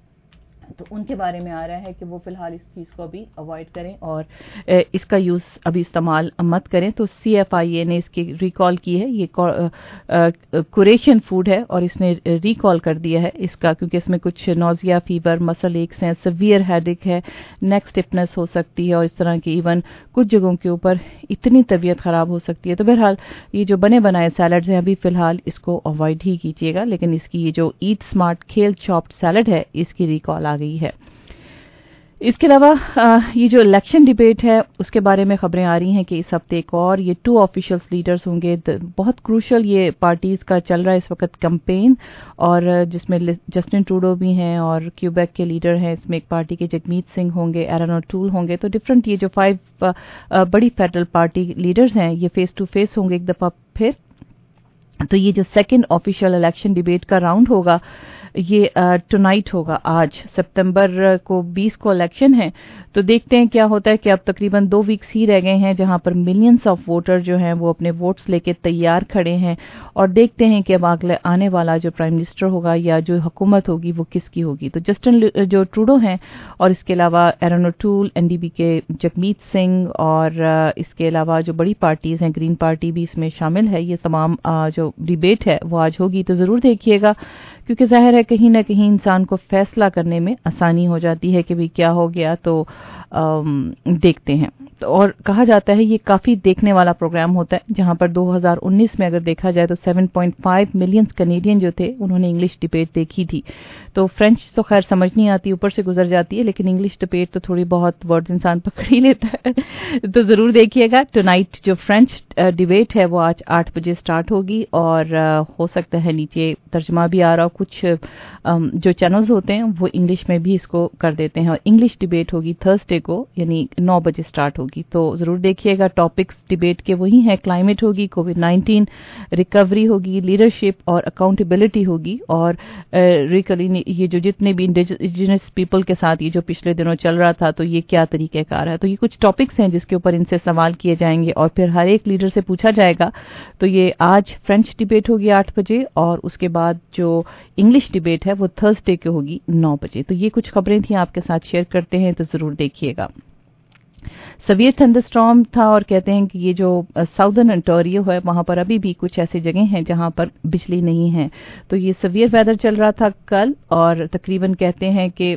तो उनके बारे में आ रहा है कि वो फिलहाल इस चीज़ को अभी अवॉइड करें और इसका यूज़ अभी इस्तेमाल मत करें। तो CFIA ने इसकी रिकॉल की है। ये कुरेशियन फूड है और इसने रिकॉल कर दिया है इसका, क्योंकि इसमें कुछ नौजिया, फीवर, मसल एक्स हैं, सीवियर हेडेक है, नेक स्टिफनेस हो सकती है और इस तरह की इवन कुछ जगहों के ऊपर इतनी तबीयत ख़राब हो सकती है। तो बहरहाल ये जो बने बनाए सैलड्स हैं अभी फ़िलहाल इसको अवॉइड ही कीजिएगा, लेकिन इसकी ये जो eat smart kale chopped salad है इसकी रिकॉल आ गई है। इसके अलावा ये जो इलेक्शन डिबेट है उसके बारे में खबरें आ रही हैं कि इस हफ्ते एक और ये 2 ऑफिशियल्स लीडर्स होंगे। बहुत क्रूशल ये पार्टीज का चल रहा है इस वक्त कैंपेन, और जिसमें जस्टिन ट्रूडो भी हैं और क्यूबेक के लीडर हैं। इसमें एक पार्टी के जगमीत सिंह होंगे, एरन ओटूल होंगे। तो डिफरेंट ये जो 5 बड़ी फेडरल पार्टी लीडर्स हैं ये फेस टू फेस होंगे एक दफा फिर। तो ये जो सेकंड ऑफिशियल इलेक्शन डिबेट का राउंड होगा ये टुनाइट होगा। आज सितंबर को 20 को इलेक्शन है। तो देखते हैं क्या होता है कि अब तकरीबन 2 वीक्स ही रह गए हैं जहां पर मिलियंस ऑफ वोटर जो हैं वो अपने वोट्स लेके तैयार खड़े हैं, और देखते हैं कि अब अगले आने वाला जो प्राइम मिनिस्टर होगा या जो हुकूमत होगी वो किसकी होगी। तो जस्टिन जो ट्रूडो हैं और इसके अलावा एरन ओटूल, NDP के जगमीत सिंह और इसके अलावा जो बड़ी पार्टीज हैं, ग्रीन पार्टी भी इसमें शामिल है। ये तमाम जो डिबेट है वो आज होगी। तो ज़रूर देखिएगा, क्योंकि जाहिर है कहीं ना कहीं इंसान को फैसला करने में आसानी हो जाती है कि भाई क्या हो गया। तो देखते हैं। तो और कहा जाता है ये काफ़ी देखने वाला प्रोग्राम होता है, जहां पर 2019 में अगर देखा जाए तो 7.5 मिलियन कनेडियन जो थे उन्होंने इंग्लिश डिबेट देखी थी। तो फ्रेंच तो खैर समझ नहीं आती, ऊपर से गुजर जाती है, लेकिन इंग्लिश डिबेट तो थोड़ी बहुत वर्ड्स इंसान पकड़ ही लेता है। तो ज़रूर देखिएगा। टुनाइट जो फ्रेंच डिबेट है वो आज 8 बजे स्टार्ट होगी, और हो सकता है नीचे तर्जमा भी आ रहा हो। कुछ जो चैनल्स होते हैं वो इंग्लिश में भी इसको कर देते हैं। और इंग्लिश डिबेट होगी थर्सडे को, यानी 9 बजे स्टार्ट होगी। तो ज़रूर देखिएगा। टॉपिक्स डिबेट के वही हैं, क्लाइमेट होगी, कोविड-19, रिकवरी होगी, लीडरशिप और अकाउंटेबिलिटी होगी, और ये जो जितने भी इंडिजिनस पीपल के साथ ये जो पिछले दिनों चल रहा था तो ये क्या तरीक़ेकार है। तो ये कुछ टॉपिक्स हैं जिसके ऊपर इनसे सवाल किए जाएंगे और फिर हर एक लीडर से पूछा जाएगा। तो ये आज फ्रेंच डिबेट होगी 8 बजे, और उसके बाद जो इंग्लिश डिबेट है वो थर्सडे को होगी 9 बजे। तो ये कुछ खबरें थी आपके साथ शेयर करते हैं, तो ज़रूर देखिएगा। सवियर थंडरस्टॉर्म था, और कहते हैं कि ये जो साउदर्न ओंटारियो है वहां पर अभी भी कुछ ऐसी जगह हैं जहां पर बिजली नहीं है। तो ये सवियर वेदर चल रहा था कल, और तकरीबन कहते हैं कि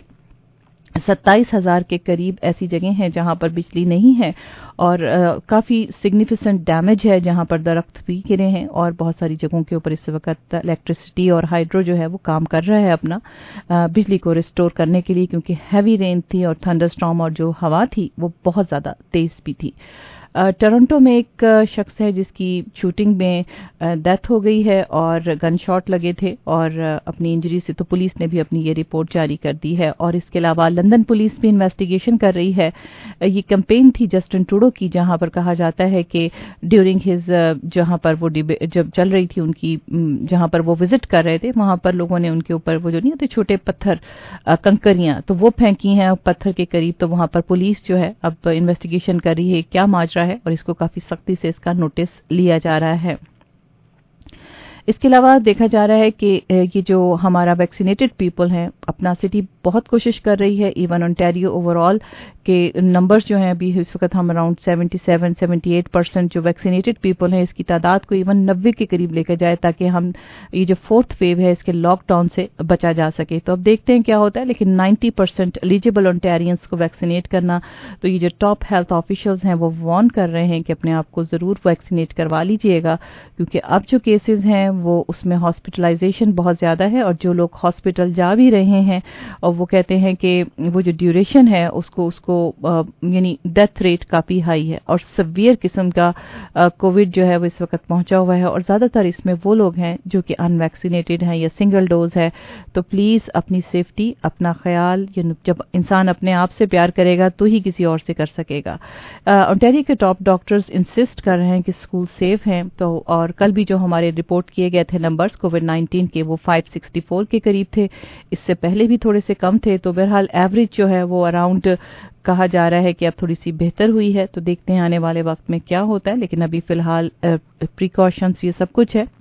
27,000 के करीब ऐसी जगह हैं जहां पर बिजली नहीं है, और काफ़ी सिग्निफिकेंट डैमेज है जहां पर दरख्त भी गिरे हैं, और बहुत सारी जगहों के ऊपर इस वक्त इलेक्ट्रिसिटी और हाइड्रो जो है वो काम कर रहा है अपना बिजली को रिस्टोर करने के लिए, क्योंकि हैवी रेन थी और थंडरस्टॉर्म और जो हवा थी वो बहुत ज़्यादा तेज़ भी थी। टोरंटो में एक शख्स है जिसकी शूटिंग में डेथ हो गई है और गन शॉट लगे थे, और अपनी इंजरी से तो पुलिस ने भी अपनी ये रिपोर्ट जारी कर दी है। और इसके अलावा लंदन पुलिस भी इन्वेस्टिगेशन कर रही है। ये कैंपेन थी जस्टिन ट्रूडो की, जहां पर कहा जाता है कि ड्यूरिंग हिज जहां पर वो जब चल रही थी उनकी, जहां पर वो विजिट कर रहे थे, वहां पर लोगों ने उनके ऊपर वो जो नहीं होते छोटे पत्थर, कंकरियां, तो वो फेंकी हैं पत्थर के करीब। तो वहां पर पुलिस जो है अब इन्वेस्टिगेशन कर रही है क्या माजरा है, और इसको काफी सख्ती से इसका नोटिस लिया जा रहा है। इसके अलावा देखा जा रहा है कि ये जो हमारा वैक्सीनेटेड पीपल हैं, अपना सिटी बहुत कोशिश कर रही है, इवन ओंटारियो ओवरऑल, के नंबर्स जो हैं अभी इस वक्त हम अराउंड 77-78% जो वैक्सीनेटेड पीपल हैं इसकी तादाद को इवन 90 के करीब लेकर जाए ताकि हम ये जो फोर्थ वेव है इसके लॉकडाउन से बचा जा सके। तो अब देखते हैं क्या होता है, लेकिन 90% एलिजिबल ओंटारियंस को वैक्सीनेट करना, तो ये जो टॉप हेल्थ ऑफिशियल्स हैं वो वार्न कर रहे हैं कि अपने आप को ज़रूर वैक्सीनेट करवा लीजिएगा, क्योंकि अब जो केसेस हैं वो उसमें हॉस्पिटलाइजेशन बहुत ज़्यादा है और जो लोग हॉस्पिटल जा भी रहे हैं और वो कहते हैं कि वो जो ड्यूरेशन है उसको यानी डेथ रेट काफ़ी हाई है और सवियर किस्म का कोविड जो है वो इस वक्त पहुंचा हुआ है और ज़्यादातर इसमें वो लोग हैं जो कि अनवैक्सीनेटेड हैं या सिंगल डोज है। तो प्लीज़ अपनी सेफ्टी, अपना ख्याल, जब इंसान अपने आप से प्यार करेगा तो ही किसी और से कर सकेगा। ओंटारियो के टॉप डॉक्टर्स इंसिस्ट कर रहे हैं कि स्कूल सेफ हैं। तो और कल भी जो हमारे रिपोर्ट किए गए थे नंबर्स कोविड-19 के वो 564 के करीब थे, इससे पहले भी थोड़े से कम थे। तो बहरहाल एवरेज जो है वो अराउंड कहा जा रहा है कि अब थोड़ी सी बेहतर हुई है। तो देखते हैं आने वाले वक्त में क्या होता है, लेकिन अभी फिलहाल प्रिकॉशंस ये सब कुछ है।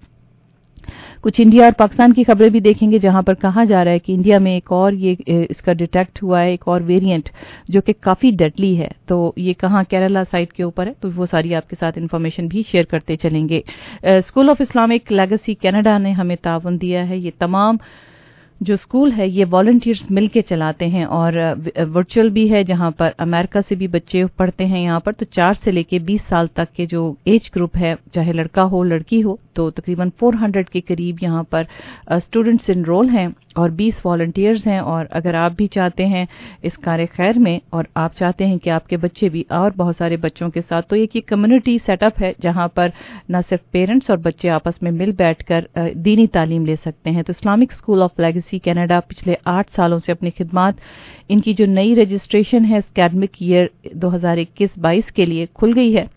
कुछ इंडिया और पाकिस्तान की खबरें भी देखेंगे जहां पर कहा जा रहा है कि इंडिया में एक और ये इसका डिटेक्ट हुआ है, एक और वेरिएंट जो कि काफ़ी डेडली है। तो ये कहाँ, केरला साइड के ऊपर है। तो वो सारी आपके साथ इन्फॉर्मेशन भी शेयर करते चलेंगे। School of Islamic legacy Canada ने हमें ताउन दिया है। ये तमाम जो स्कूल है ये वॉलंटियर्स मिल के चलाते हैं और वर्चुअल भी है, जहां पर अमेरिका से भी बच्चे पढ़ते हैं यहाँ पर। तो 4 से लेके 20 साल तक के जो एज ग्रुप है, चाहे लड़का हो लड़की हो, तो तकरीबन 400 के करीब यहाँ पर स्टूडेंट्स इनरोल हैं और 20 वॉलंटियर्स हैं। और अगर आप भी चाहते हैं इस कार्य खैर में और आप चाहते हैं कि आपके बच्चे भी और बहुत सारे बच्चों के साथ, तो एक ये कम्युनिटी सेटअप है जहां पर न सिर्फ पेरेंट्स और बच्चे आपस में मिल बैठकर दीनी तालीम ले सकते हैं। तो Islamic school of legacy Canada पिछले 8 सालों से अपनी खिदमात, इनकी जो नई रजिस्ट्रेशन है एकेडमिक ईयर 2021-22 के लिए खुल गई है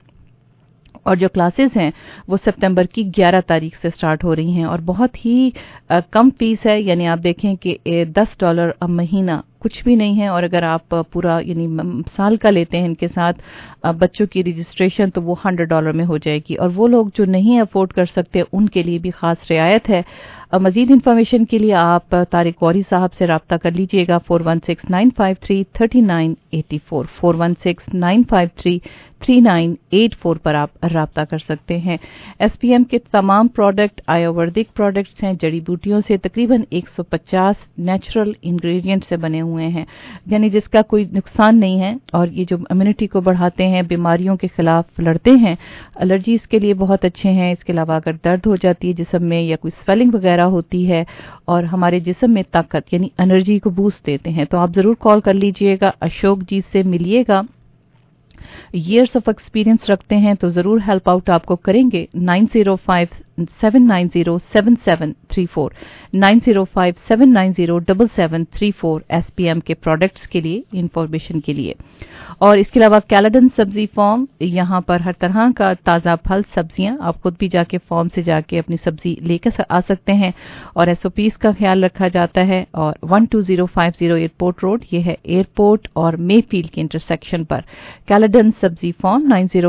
और जो क्लासेस हैं वो सितंबर की 11 तारीख से स्टार्ट हो रही हैं और बहुत ही कम फीस है। यानी आप देखें कि $10 महीना कुछ भी नहीं है। और अगर आप पूरा यानी साल का लेते हैं इनके साथ बच्चों की रजिस्ट्रेशन, तो वो $100 में हो जाएगी। और वो लोग जो नहीं अफोर्ड कर सकते उनके लिए भी खास रियायत है। मजीद इन्फॉर्मेशन के लिए आप तारिक गौरी साहब से रब्ता कर लीजिएगा 4169533984 4169533984 पर आप रब्ता कर सकते हैं। SPM के तमाम प्रोडक्ट आयुर्वेदिक प्रोडक्ट्स हैं, जड़ी बूटियों से तकरीबन 150 नेचुरल इंग्रेडिएंट से बने हुए हैं, यानी जिसका कोई नुकसान नहीं है। और ये जो इम्यूनिटी को बढ़ाते हैं, बीमारियों के खिलाफ लड़ते हैं, एलर्जीज के लिए बहुत अच्छे हैं। इसके अलावा अगर दर्द हो जाती है जिस्म में या कोई स्वेलिंग वगैरह होती है और हमारे जिस्म में ताकत यानी एनर्जी को बूस्ट देते हैं, तो आप जरूर कॉल कर लीजिएगा, अशोक जी से मिलिएगा। ईयर्स ऑफ एक्सपीरियंस रखते हैं तो जरूर हेल्प आउट आपको करेंगे। 9057907734 9057907734 SPM के प्रोडक्ट्स के लिए, इंफॉर्मेशन के लिए। और इसके अलावा कैलेडन सब्जी फार्म, यहाँ पर हर तरह का ताज़ा फल सब्जियां आप खुद भी जाके फार्म से जाके अपनी सब्जी लेकर आ सकते हैं और SOPs का ख्याल रखा जाता है। और 12050 एयरपोर्ट रोड, ये है एयरपोर्ट और मेफील्ड के इंटरसेक्शन पर कैलेडन सब्जी फार्म।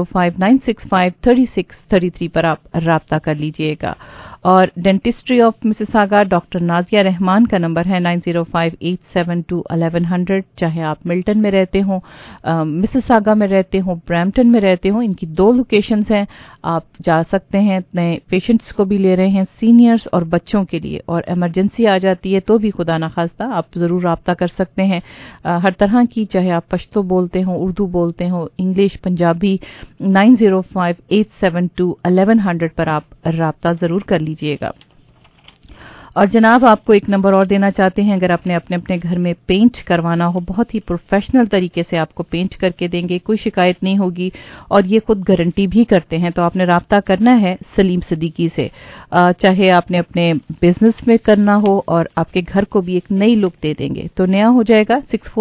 9059653633 पर आप राब्ता कर लीजिएगा। और dentistry of Mississauga, doctor Nazia Rahman का नंबर है 9058721100। चाहे आप मिल्टन में रहते हो, मिसिसागा में रहते हो, ब्रैम्पटन में रहते हो, इनकी 2 लोकेशंस हैं, आप जा सकते हैं। नए पेशेंट्स को भी ले रहे हैं, सीनियर्स और बच्चों के लिए। और इमरजेंसी आ जाती है तो भी खुदा न खास्ता आप जरूर राब्ता कर सकते हैं हर तरह की, चाहे आप पश्तो बोलते हो, उर्दू बोलते हो, इंग्लिश, पंजाबी। 9058721100 पर आप राब्ता जरूर कर लीजिएगा। और जनाब आपको एक नंबर और देना चाहते हैं, अगर आपने अपने घर में पेंट करवाना हो, बहुत ही प्रोफेशनल तरीके से आपको पेंट करके देंगे, कोई शिकायत नहीं होगी और ये खुद गारंटी भी करते हैं। तो आपने राब्ता करना है सलीम सिद्दीकी से, चाहे आपने अपने बिजनेस में करना हो और आपके घर को भी एक नई लुक दे देंगे तो नया हो जाएगा।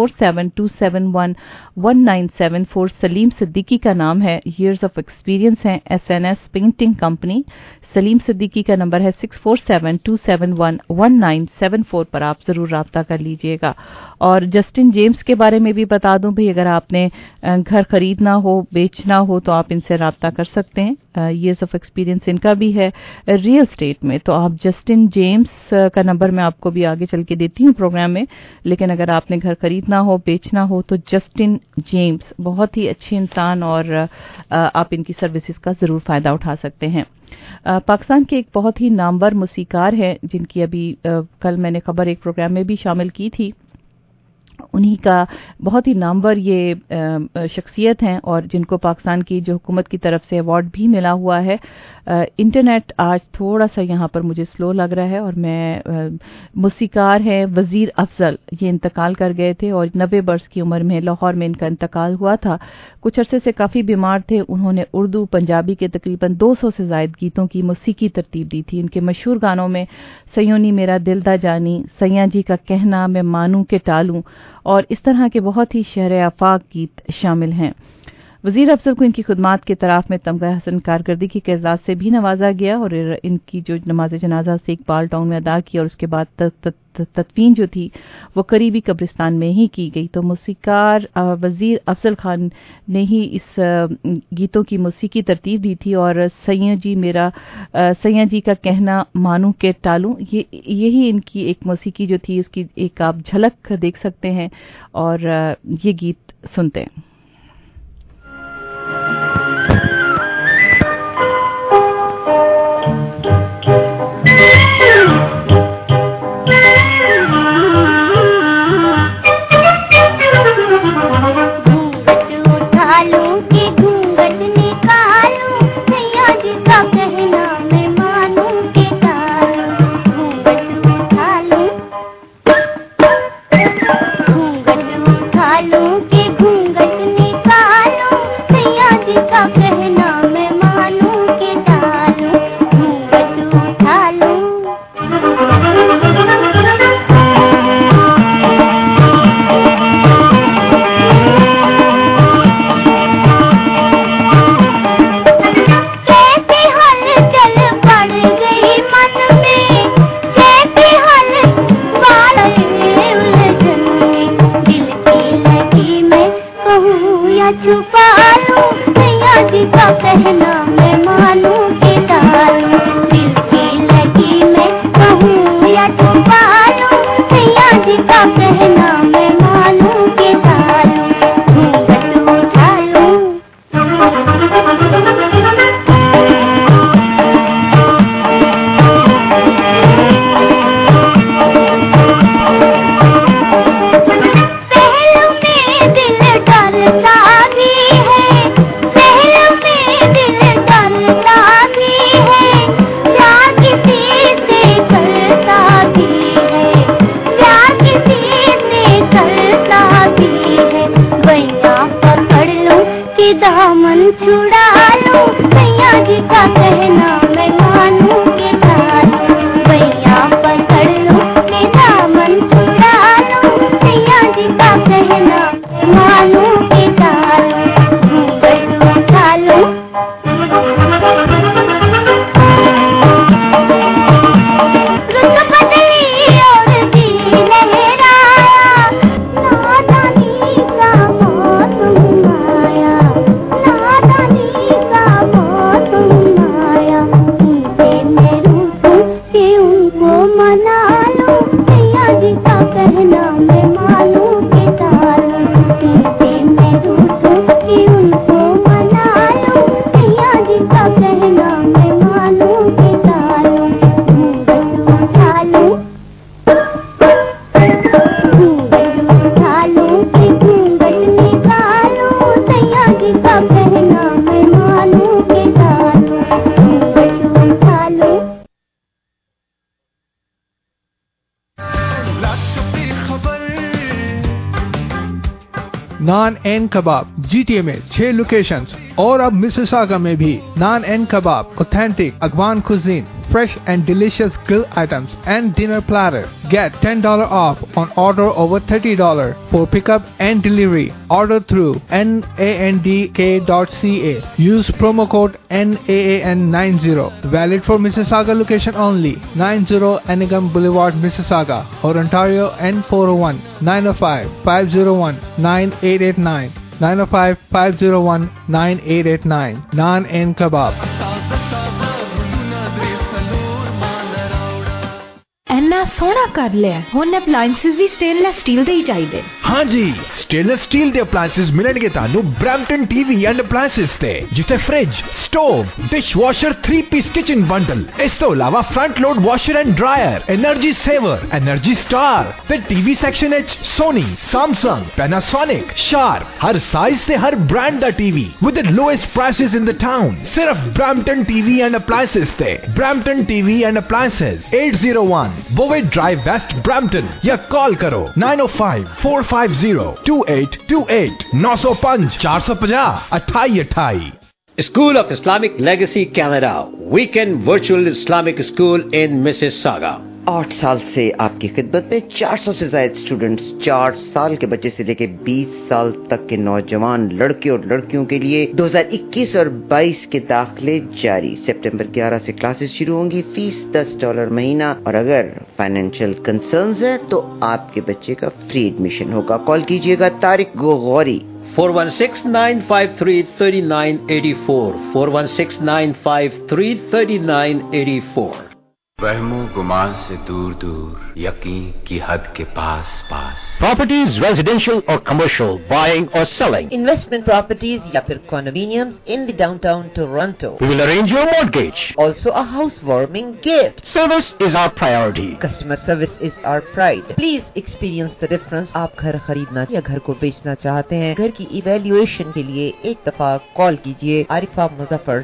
6472711974 सलीम सिद्दीकी का नाम है, ईयर्स ऑफ एक्सपीरियंस है, SNS painting company. Saleem Siddiqui का नंबर है 647271 0211974 पर आप ज़रूर राब्ता कर लीजिएगा। और जस्टिन जेम्स के बारे में भी बता दूं भाई, अगर आपने घर खरीदना हो, बेचना हो तो आप इनसे राब्ता कर सकते हैं। ईयर्स ऑफ एक्सपीरियंस इनका भी है रियल स्टेट में। तो आप जस्टिन जेम्स का नंबर मैं आपको भी आगे चल के देती हूँ प्रोग्राम में, लेकिन अगर आपने घर खरीदना हो, बेचना हो तो जस्टिन जेम्स बहुत ही अच्छे इंसान और आप इनकी सर्विसेज का ज़रूर फ़ायदा उठा सकते हैं। पाकिस्तान के एक बहुत ही नामवर मूसीकार हैं जिनकी अभी कल मैंने खबर एक प्रोग्राम में भी शामिल की थी। उन्हीं का बहुत ही नामवर ये शख्सियत हैं और जिनको पाकिस्तान की जो हुकूमत की तरफ से अवार्ड भी मिला हुआ है। इंटरनेट आज थोड़ा सा यहाँ पर मुझे स्लो लग रहा है और मैं मूसीकार हैं वज़ीर अफजल, ये इंतकाल कर गए थे और 90 वर्ष की उम्र में लाहौर में इनका इंतकाल हुआ था। कुछ अरसे से काफ़ी बीमार थे। उन्होंने उर्दू पंजाबी के तकरीबन 200 से ज़ायद गीतों की मौसीकी तरतीब दी थी। इनके मशहूर गानों में सयोनी मेरा दिल दा जानी, सैया जी का कहना, मैं मानूं के टालूं और इस तरह के बहुत ही शहर आफाक गीत शामिल हैं। वज़ीर अफजल को इनकी खिदमात के तराफ में तमगा हसन कारकर्दगी के एजाज़ से भी नवाजा गया और इनकी जो नमाज जनाजा से इकबाल टाउन में अदा किया और उसके बाद तदफीन जो थी वो करीबी कब्रिस्तान में ही की गई। तो मूसीकार वज़ीर अफजल खान ने ही इस गीतों की मौसीकी तरतीब दी थी और सैया जी का कहना, मानूं के टालूं, यही इनकी एक मौसीकी जो थी उसकी एक आप झलक देख सकते हैं और ये गीत सुनते हैं। नान एंड कबाब GTA में 6 लोकेशंस और अब मिसिसागा में भी naan and kebab authentic Afghan cuisine fresh and delicious grill items and dinner platter. Get $10 off on order over $30 for pickup and delivery. Order through nandk.ca. Use promo code NAAN90. Valid for Mississauga location only. 90 Anigam Boulevard, Mississauga, or Ontario N401 905 501 9889. 905 501 9889. Naan and Kebab. ਇੰਨਾ ਸੋਹਣਾ ਕਰ ਲਿਆ ਹੁਣ appliances ਵੀ stainless steel ਦੇ ਹੀ ਚਾਹੀਦੇ ਹਾਂ ਜੀ stainless steel ਦੇ ਅਪਲਾਈਐਂਸਸ ਮਿਲਣਗੇ ਤੁਹਾਨੂੰ ਬ੍ਰੈਂਪਟਨ ਟੀਵੀ ਐਂਡ ਅਪਲਾਈਐਂਸਸ ਤੇ ਜਿੱਥੇ fridge stove dishwasher 3 piece kitchen bundle ਇਸ ਤੋਂ ਇਲਾਵਾ front load washer and dryer energy saver energy star ਤੇ ਟੀਵੀ ਸੈਕਸ਼ਨ ਵਿੱਚ ਸੋਨੀ ਸੈਮਸੰਗ ਪੈਨਾਸੋਨਿਕ ਸ਼ਾਰਪ ਹਰ ਸਾਈਜ਼ ਤੇ ਹਰ ਬ੍ਰਾਂਡ ਦਾ TV with the lowest prices in the town ਸਿਰਫ ਬ੍ਰੈਂਪਟਨ ਟੀਵੀ ਐਂਡ ਅਪਲਾਈਐਂਸਸ ਤੇ Brampton TV and appliances 801 Bovett Drive West Brampton या call करो 905-450-2828 905 450 2828. School of Islamic Legacy Canada Weekend Virtual Islamic School in Mississauga. 8 साल से आपकी खिदमत में 400 से ज्यादा स्टूडेंट्स 4 साल के बच्चे से लेकर 20 साल तक के नौजवान लड़के और लड़कियों के लिए 2021 और 22 के दाखिले जारी। सितंबर 11 से क्लासेस शुरू होंगी। फीस $10 महीना और अगर फाइनेंशियल कंसर्न्स है तो आपके बच्चे का फ्री एडमिशन होगा। कॉल कीजिएगा तारिक गोगौरी 416-953-3984 416-953-3984. वहमो गुमान से दूर दूर यकीन की हद के पास पास Properties, residential or commercial, buying or selling. Investment properties या फिर condominiums in the downtown Toronto. We will arrange your mortgage. Also a housewarming gift. Service is our priority. Customer service is our pride. Please experience the difference. आप घर खरीदना या घर को बेचना चाहते हैं, घर की इवैल्यूएशन के लिए एक दफा कॉल कीजिए आरिफा मुजफ्फर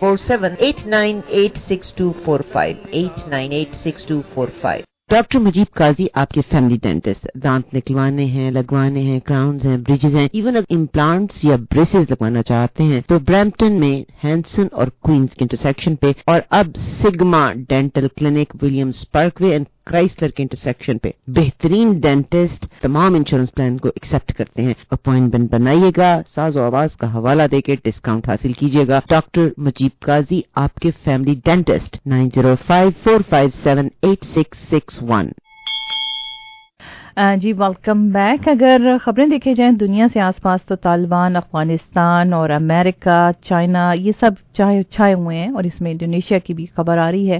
647-898-6245 898-6245. डॉक्टर मुजीब काजी आपके फैमिली डेंटिस्ट। दांत निकलवाने हैं, लगवाने हैं, क्राउन्स हैं, ब्रिजेस हैं, इवन अगर इम्प्लांट्स या ब्रेसेस लगवाना चाहते हैं तो ब्रैम्पटन में हैंसन और क्वींस के इंटरसेक्शन पे और अब Sigma dental clinic Williams Parkway and Chrysler के इंटरसेक्शन पे बेहतरीन डेंटिस्ट तमाम इंश्योरेंस प्लान को एक्सेप्ट करते हैं। अपॉइंटमेंट बनाइएगा, साज और आवाज का हवाला देके डिस्काउंट हासिल कीजिएगा। डॉक्टर मुजीब काजी आपके फैमिली डेंटिस्ट 905-457-8661। जी वेलकम बैक। अगर खबरें देखे जाएं दुनिया से आसपास तो तालिबान, अफगानिस्तान और अमेरिका, चाइना ये सब छाए हुए हैं और इसमें इंडोनेशिया की भी खबर आ रही है।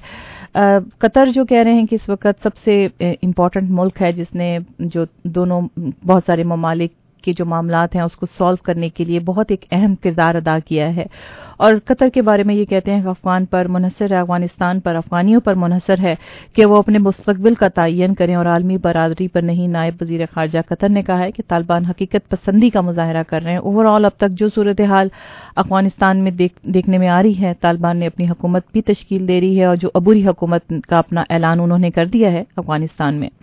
कतर जो कह रहे हैं कि इस वक्त सबसे इम्पोर्टेंट मुल्क है जिसने जो दोनों बहुत सारे ममालिक के जो मामलात हैं उसको सॉल्व करने के लिए बहुत एक अहम किरदार अदा किया है। और कतर के बारे में ये कहते हैं कि अफगान पर मुनहसर है, अफगानिस्तान पर अफगानियों पर मुनहसर है कि वो अपने मुस्तकबिल का तयन करें और आलमी बरादरी पर नहीं। नायब वजीर खारजा कतर ने कहा है कि तालिबान हकीकत पसंदी का मुजाहरा कर रहे हैं। ओवरऑल अब तक जो सूरत हाल अफगानिस्तान में देखने में आ रही है, तालिबान ने अपनी हुकूमत भी तश्कील दे रही है और जो अबूरी हुकूमत का अपना ऐलान उन्होंने कर दिया है अफगानिस्तान में।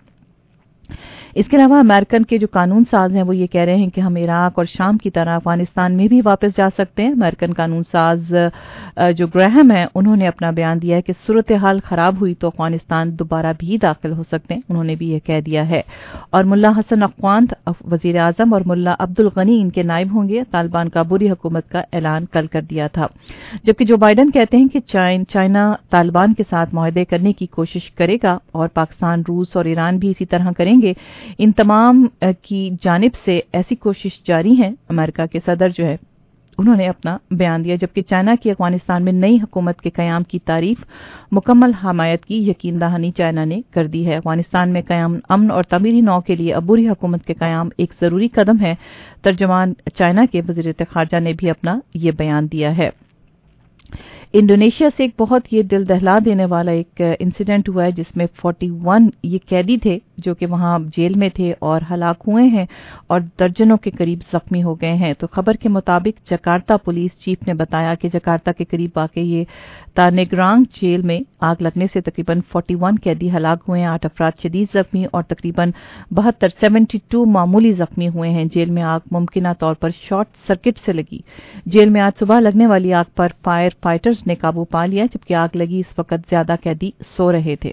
इसके अलावा अमेरिकन के जो कानून साज हैं वो ये कह रहे हैं कि हम इराक और शाम की तरह अफगानिस्तान में भी वापस जा सकते हैं। अमेरिकन कानून साज जो ग्रैहम है उन्होंने अपना बयान दिया है कि सूरत हाल खराब हुई तो अफगानिस्तान दोबारा भी दाखिल हो सकते हैं, उन्होंने भी ये कह दिया है। और मुल्ला हसन अख्वांद वजीर आजम और मुल्ला अब्दुल गनी इनके नायब होंगे। तालिबान का बुरी हुकूमत का ऐलान कल कर दिया था। जबकि जो बाइडन कहते हैं कि चाइना तालिबान के साथ मुआहदे करने की कोशिश करेगा और पाकिस्तान, रूस और ईरान भी इसी तरह करेंगे। इन तमाम की जानिब से ऐसी कोशिश जारी है। अमेरिका के सदर जो है उन्होंने अपना बयान दिया। जबकि चाइना की अफगानिस्तान में नई हुकूमत के कयाम की तारीफ, मुकम्मल हमायत की यकीन दहानी चाइना ने कर दी है। अफगानिस्तान में कयाम अमन और तमीरी नौ के लिए अबूरी हुकूमत के कयाम एक जरूरी कदम है। तर्जुमान चाइना के वज़ीर खारजा ने भी अपना ये बयान दिया है। इंडोनेशिया से एक बहुत ये दिल दहला देने वाला एक इंसिडेंट हुआ है जिसमें 41 ये कैदी थे जो कि वहां जेल में थे और हलाक हुए हैं और दर्जनों के करीब जख्मी हो गए हैं। तो खबर के मुताबिक जकार्ता पुलिस चीफ ने बताया कि जकार्ता के करीब वाक़ ये तानेग्रांग जेल में आग लगने से तकरीबन 41 कैदी हलाक हुए हैं, 8 अफराद शदीद जख्मी और तकरीबन 72 मामूली जख्मी हुए हैं। जेल में आग मुमकिना तौर पर शॉर्ट सर्किट से लगी। जेल में आज सुबह लगने वाली आग पर फायर फाइटर्स फायरफाइटर्स ने काबू पा लिया, जबकि आग लगी इस वक्त ज्यादा कैदी सो रहे थे।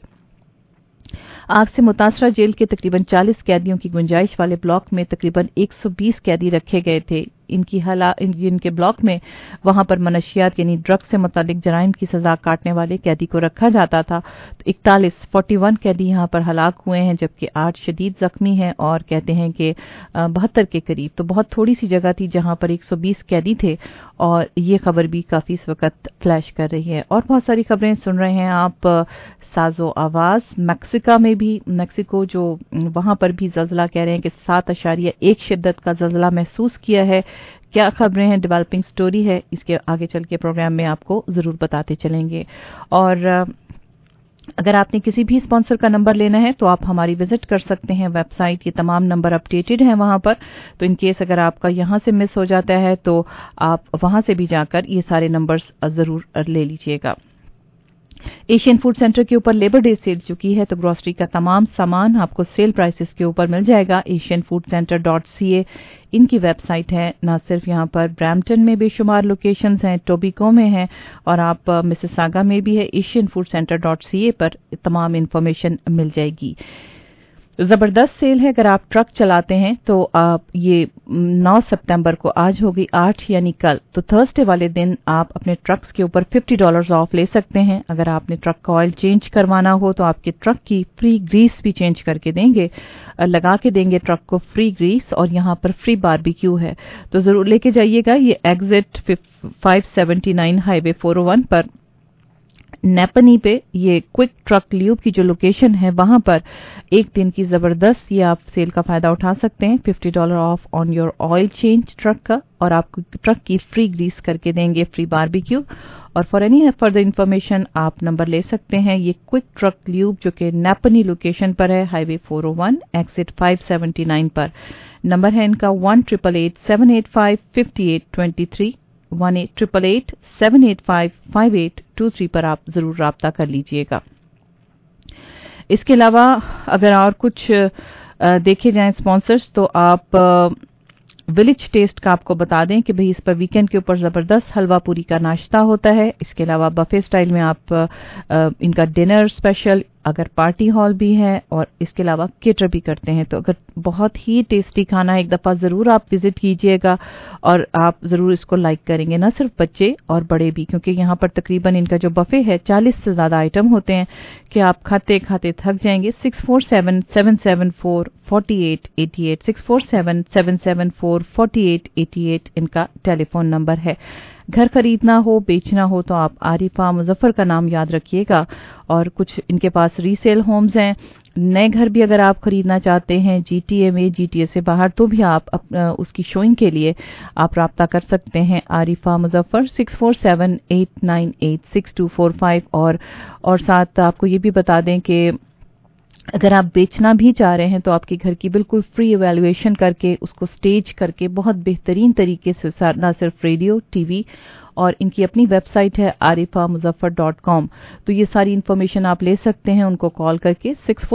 आग से मुतासरा जेल के तकरीबन 40 कैदियों की गुंजाइश वाले ब्लॉक में तकरीबन 120 कैदी रखे गए थे। इनके ब्लॉक में वहां पर मनशियात यानी ड्रग्स से मुतालिक जराइम की सजा काटने वाले कैदी को रखा जाता था। तो 41 कैदी यहां पर हलाक हुए हैं, जबकि 8 शदीद जख्मी हैं और कहते हैं कि 72 के करीब। तो बहुत थोड़ी सी जगह थी जहां पर 120 कैदी थे और ये खबर भी काफी इस वक्त फ्लैश कर रही है। और बहुत सारी खबरें सुन रहे हैं आप। साजो आवाज मैक्सिको जो वहां पर भी जल्जला कह रहे हैं कि 7.1 शिद्दत का जल्जला महसूस किया है। क्या खबरें हैं, डेवलपिंग स्टोरी है, इसके आगे चल के प्रोग्राम में आपको जरूर बताते चलेंगे। और अगर आपने किसी भी स्पॉन्सर का नंबर लेना है तो आप हमारी विजिट कर सकते हैं वेबसाइट। ये तमाम नंबर अपडेटेड हैं वहां पर, तो इन केस अगर आपका यहां से मिस हो जाता है तो आप वहां से भी जाकर ये सारे नंबर्स जरूर ले लीजिएगा। एशियन फूड सेंटर के ऊपर लेबर डे सेल चुकी है, तो ग्रोसरी का तमाम सामान आपको सेल प्राइसेस के ऊपर मिल जाएगा। asianfoodcenter.ca इनकी वेबसाइट है। ना सिर्फ यहाँ पर ब्रैम्पटन में बेशुमार लोकेशंस हैं, टोबिको में हैं और आप मिसिसागा में भी है। asianfoodcenter.ca पर तमाम इंफॉर्मेशन मिल जाएगी। जबरदस्त सेल है। अगर आप ट्रक चलाते हैं तो आप ये 9 सितंबर को, आज होगी 8 यानी कल, तो थर्सडे वाले दिन आप अपने ट्रक्स के ऊपर $50 ऑफ ले सकते हैं। अगर आपने ट्रक का ऑयल चेंज करवाना हो तो आपके ट्रक की फ्री ग्रीस भी चेंज करके देंगे, लगा के देंगे ट्रक को फ्री ग्रीस। और यहाँ पर फ्री बारबेक्यू है, तो जरूर लेके जाइएगा। ये एग्जिट 579 हाईवे 401 पर नेपनी पे ये क्विक ट्रक ल्यूब की जो लोकेशन है वहां पर एक दिन की जबरदस्त ये आप सेल का फायदा उठा सकते हैं। $50 off on your oil change truck का, और आपको ट्रक की फ्री ग्रीस करके देंगे, फ्री बारबेक्यू। और फॉर एनी फर्दर इन्फॉर्मेशन आप नंबर ले सकते हैं। ये क्विक ट्रक ल्यूब जो कि नेपनी लोकेशन पर है, हाईवे 401 एग्जिट 579 पर। नंबर है इनका 1-888-785-5823 1-888-785-5823 पर आप जरूर राब्ता कर लीजिएगा। इसके अलावा अगर और कुछ देखे जाएं स्पॉन्सर्स, तो आप विलेज टेस्ट का आपको बता दें कि भाई इस पर वीकेंड के ऊपर जबरदस्त हलवा पूरी का नाश्ता होता है। इसके अलावा बफे स्टाइल में आप इनका डिनर स्पेशल, अगर पार्टी हॉल भी है, और इसके अलावा केटर भी करते हैं। तो अगर बहुत ही टेस्टी खाना है, एक दफा जरूर आप विजिट कीजिएगा और आप जरूर इसको लाइक करेंगे, ना सिर्फ बच्चे और बड़े भी, क्योंकि यहाँ पर तकरीबन इनका जो बफे है 40 से ज्यादा आइटम होते हैं कि आप खाते खाते थक जाएंगे। 647-774-4888 647-774-4888 इनका टेलीफोन नंबर है। घर खरीदना हो, बेचना हो तो आप आरिफा मुजफ्फर का नाम याद रखिएगा। और कुछ इनके पास रीसेल होम्स हैं। नए घर भी अगर आप खरीदना चाहते हैं GTA में, GTA से बाहर, तो भी आप उसकी शोइंग के लिए आप राब्ता कर सकते हैं। आरिफा मुजफ्फर 647-898-6245। और साथ आपको ये भी बता दें कि अगर आप बेचना भी चाह रहे हैं तो आपके घर की बिल्कुल फ्री इवैल्यूएशन करके उसको स्टेज करके बहुत बेहतरीन तरीके से, ना सिर्फ रेडियो, टीवी, और इनकी अपनी वेबसाइट है arifamuzaffar.com। तो ये सारी इन्फॉर्मेशन आप ले सकते हैं उनको कॉल करके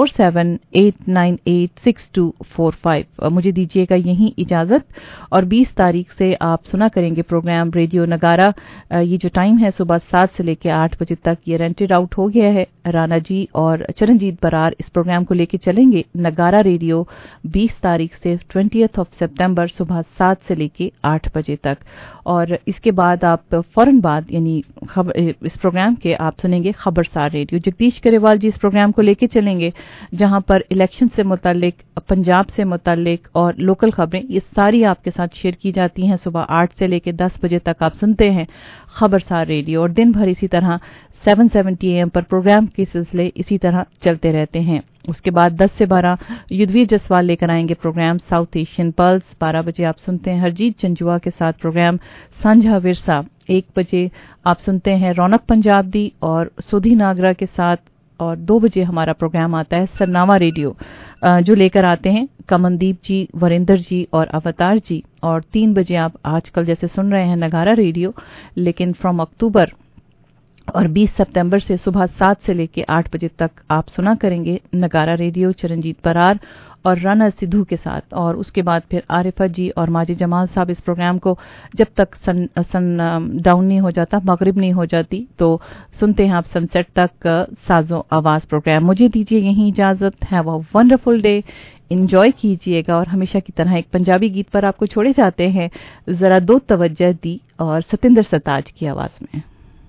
647-898-6245। मुझे दीजिएगा यहीं इजाजत, और 20 तारीख से आप सुना करेंगे प्रोग्राम रेडियो नगारा। ये जो टाइम है सुबह 7 से लेकर 8 बजे तक, ये रेंटेड आउट हो गया है। राना जी और चरणजीत बरार इस प्रोग्राम को लेकर चलेंगे। नगारा रेडियो 20 तारीख से 20 सितंबर सुबह 7 से लेकर 8 बजे तक। और इसके बाद आप फौरन बाद यानी इस प्रोग्राम के आप सुनेंगे खबरसार रेडियो। जगदीश करेवाल जी इस प्रोग्राम को लेके चलेंगे, जहां पर इलेक्शन से मुतालिक, पंजाब से मुतालिक और लोकल खबरें ये सारी आपके साथ शेयर की जाती हैं। सुबह 8 से लेकर 10 बजे तक आप सुनते हैं खबरसार रेडियो, और दिन भर इसी तरह 7:70 AM पर प्रोग्राम के सिलसिले इसी तरह चलते रहते हैं। उसके बाद 10 से 12 युद्धवीर जसवाल लेकर आएंगे प्रोग्राम साउथ एशियन पल्स। 12 बजे आप सुनते हैं हरजीत चंजुआ के साथ प्रोग्राम सांझा विरसा। 1 बजे आप सुनते हैं रौनक पंजाब दी और सुधी नागरा के साथ। और 2 बजे हमारा प्रोग्राम आता है सरनावा रेडियो, जो लेकर आते हैं कमनदीप जी, वरिंदर जी और अवतार जी। और 3 बजे आप आजकल जैसे सुन रहे हैं नगारा रेडियो, लेकिन फ्रॉम अक्टूबर और 20 सितंबर से सुबह 7 से लेकर 8 बजे तक आप सुना करेंगे नगारा रेडियो, चरणजीत बरार और राना सिद्धू के साथ, और उसके बाद फिर आरिफा जी और माजी जमाल साहब इस प्रोग्राम को जब तक सन डाउन नहीं हो जाता, मगरिब नहीं हो जाती, तो सुनते हैं आप सनसेट तक साजो आवाज प्रोग्राम। मुझे दीजिए यहीं इजाजत। Have a wonderful day, enjoy कीजिएगा, और हमेशा की तरह एक पंजाबी गीत पर आपको छोड़े जाते हैं, जरा दो तवज्जो दी और सतिंदर सरताज की आवाज में।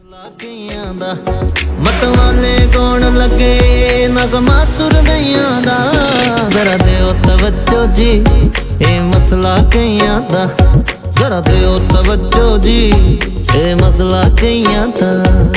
मतवाले कौन लगे नगमा सुर गैया दा, जरा दियो तवज्जो जी ए मसला कईया दा, जरा दियो तवज्जो जी ए मसला कईया दा।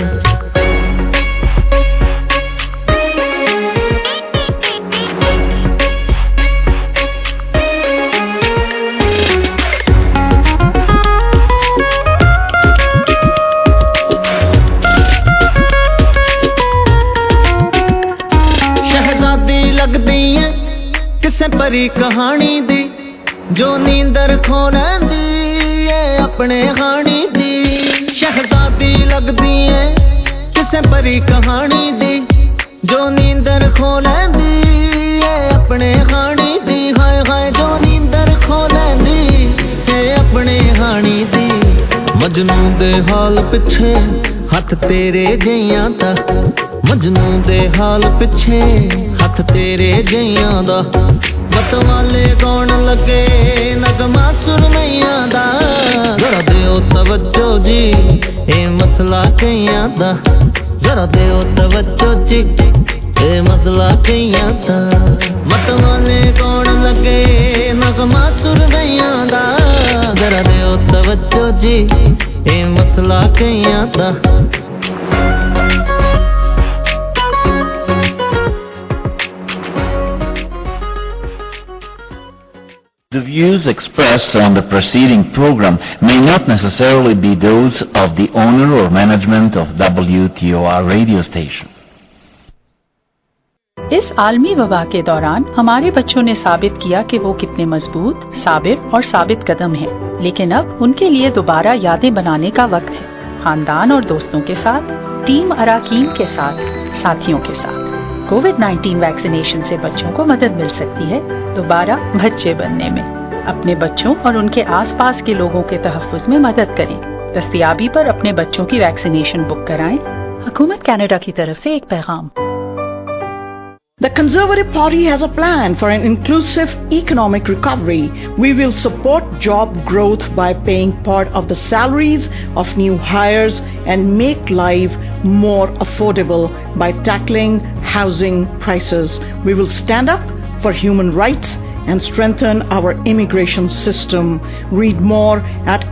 किसे परी कहानी दी जो नींदर खो रही है अपने हानी दी, शहजादी लगदी है किसे परी कहानी दी जो नींदर खो रही है अपने हानी दी। हाय हाय जो नींदर खो रही है अपने हानी दी, मजनू दे हाल पिछे हथ तेरे जइयां दा, मजनू दे हाल पिछे हथ तेरे जइयां दा। मतवाले कौन लगे नगमा सुरमैया दा, जरा दियो तवज्जो जी ए मसला कईया दा, जरा दियो तवज्जो जी ए मसला कईया दा। मतवाले कौन लगे नगमा सुरमैया दा, जरा दियो तवज्जो जी ए मसला कईया दा। The views expressed on the preceding program may not necessarily be those of the owner or management of WTOR radio station. इस आलमी वबा के दौरान हमारे बच्चों ने साबित किया कि वो कितने मजबूत, साबिर और साबित कदम हैं। लेकिन अब उनके लिए दोबारा यादें बनाने का वक्त है, खानदान और दोस्तों के साथ, टीम अराकीन के साथ, साथियों के साथ। कोविड-19 वैक्सीनेशन से बच्चों को मदद मिल सकती है दोबारा बच्चे बनने में। अपने बच्चों और उनके आसपास के लोगों के तहफ़्फ़ुज़ में मदद करें। दस्तयाबी पर अपने बच्चों की वैक्सीनेशन बुक कराएं। हुकूमत कनाडा की तरफ से एक पैगाम। The Conservative Party has a plan for an inclusive economic recovery. We will support job growth by paying part of the salaries of new hires and make life more affordable by tackling housing prices. We will stand up for human rights and strengthen our immigration system. Read more at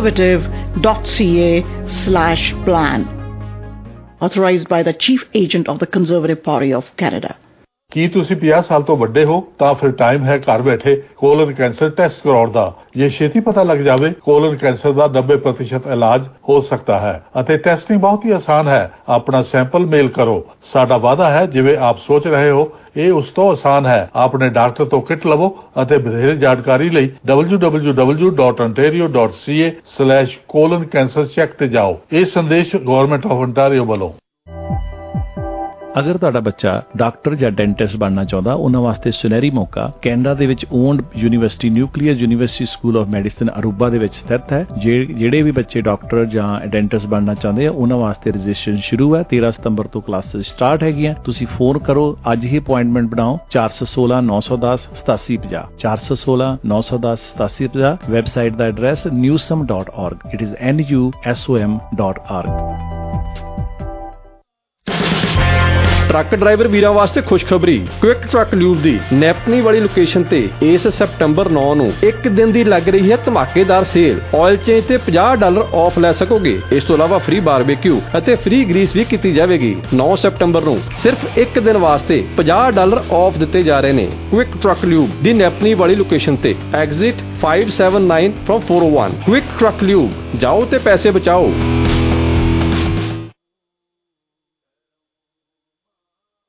conservative.ca/plan. Authorized by the Chief Agent of the Conservative Party of Canada. ਕੀ ਤੁਸੀਂ 50 ਸਾਲ ਤੋਂ ਵੱਡੇ ਹੋ ਤਾਂ ਫਿਰ time ਹੈ ਘਰ ਬੈਠੇ ਕੋਲਨ ਕੈਂਸਰ ਟੈਸਟ ਕਰਾਉਣ ਦਾ। ਜੇ ਛੇਤੀ ਪਤਾ ਲੱਗ ਜਾਵੇ ਕੋਲਨ ਕੈਂਸਰ ਦਾ 90% ਇਲਾਜ ਹੋ ਸਕਦਾ ਹੈ ਅਤੇ ਟੈਸਟਿੰਗ ਬਹੁਤ ਹੀ ਆਸਾਨ ਹੈ। ਆਪਣਾ ਸੈਂਪਲ ਮੇਲ ਕਰੋ। ਸਾਡਾ ਵਾਅਦਾ ਹੈ ਜਿਵੇਂ ਆਪ ਸੋਚ ਰਹੇ ਹੋ ਇਹ ਉਸ ਤੋਂ ਆਸਾਨ ਹੈ। ਆਪਣੇ ਡਾਕਟਰ ਤੋਂ ਕਿਟ ਲਵੋ ਅਤੇ ਵਧੇਰੇ ਜਾਣਕਾਰੀ ਲਈ www.ontario.ca/colon-cancer-check ਤੇ ਜਾਓ। ਇਹ ਸੰਦੇਸ਼ ਗਵਰਨਮੈਂਟ ਆਫ ontario ਵੱਲੋਂ। ਅਗਰ ਤੁਹਾਡਾ ਬੱਚਾ ਡਾਕਟਰ ਜਾਂ ਡੈਂਟਿਸਟ ਬਣਨਾ ਚਾਹੁੰਦਾ, ਉਹਨਾਂ ਵਾਸਤੇ ਸੁਨਹਿਰੀ ਮੌਕਾ ਕੈਨੇਡਾ ਦੇ ਵਿੱਚ owned university nuclear university school of medicine Aruba ਦੇ ਵਿੱਚ ਸਥਿਤ ਹੈ। ਜਿਹੜੇ ਵੀ ਬੱਚੇ ਡਾਕਟਰ ਜਾਂ ਡੈਂਟਿਸਟ ਬਣਨਾ ਚਾਹੁੰਦੇ ਆ ਉਹਨਾਂ ਵਾਸਤੇ ਰਜਿਸਟ੍ਰੇਸ਼ਨ ਸ਼ੁਰੂ ਹੈ। 13 ਸਤੰਬਰ ਤੋਂ ਕਲਾਸਿਸ ਸਟਾਰਟ ਹੈਗੀਆਂ। ਤੁਸੀਂ ਫੋਨ ਕਰੋ, ਅੱਜ ਹੀ ਅਪਾਇੰਟਮੈਂਟ ਬਣਾਓ 416-910-8750 416-910-8750। ਵੈਬਸਾਈਟ ਦਾ address newsom.org। It is NUSOM.org। Truck driver ਵੀਰਾਂ ਵਾਸਤੇ ਖੁਸ਼ਖਬਰੀ। ਕੁਇਕ ਟਰੱਕ ਲਿਊਬ ਦੀ ਨੈਪਨੀ ਵਾਲੀ ਲੋਕੇਸ਼ਨ ਤੇ ਇਸ ਸੈਪਟੰਬਰ 9 ਨੂੰ ਇੱਕ ਦਿਨ ਦੀ ਲੱਗ ਰਹੀ ਹੈ ਧਮਾਕੇਦਾਰ ਸੇਲ। ਆਇਲ ਚੇਂਜ ਤੇ $50 ਆਫ ਲੈ ਸਕੋਗੇ। ਇਸ ਤੋਂ ਇਲਾਵਾ ਫ੍ਰੀ ਬਾਰਬੇਕਿਊ ਅਤੇ ਫ੍ਰੀ ਗਰੀਸ ਵੀ ਕੀਤੀ ਜਾਵੇਗੀ। 9 ਸੈਪਟੰਬਰ ਨੂੰ ਸਿਰਫ ਇੱਕ ਦਿਨ ਵਾਸਤੇ $50 ਆਫ ਦਿੱਤੇ ਜਾ ਰਹੇ ਨੇ। ਕੁਇਕ ਟਰੱਕ ਲਿਊਬ ਦੀ ਨੈਪਨੀ ਵਾਲੀ ਲੋਕੇਸ਼ਨ ਤੇ exit 579 from 401। Quick truck lube, ਜਾਓ ਤੇ ਪੈਸੇ ਬਚਾਓ।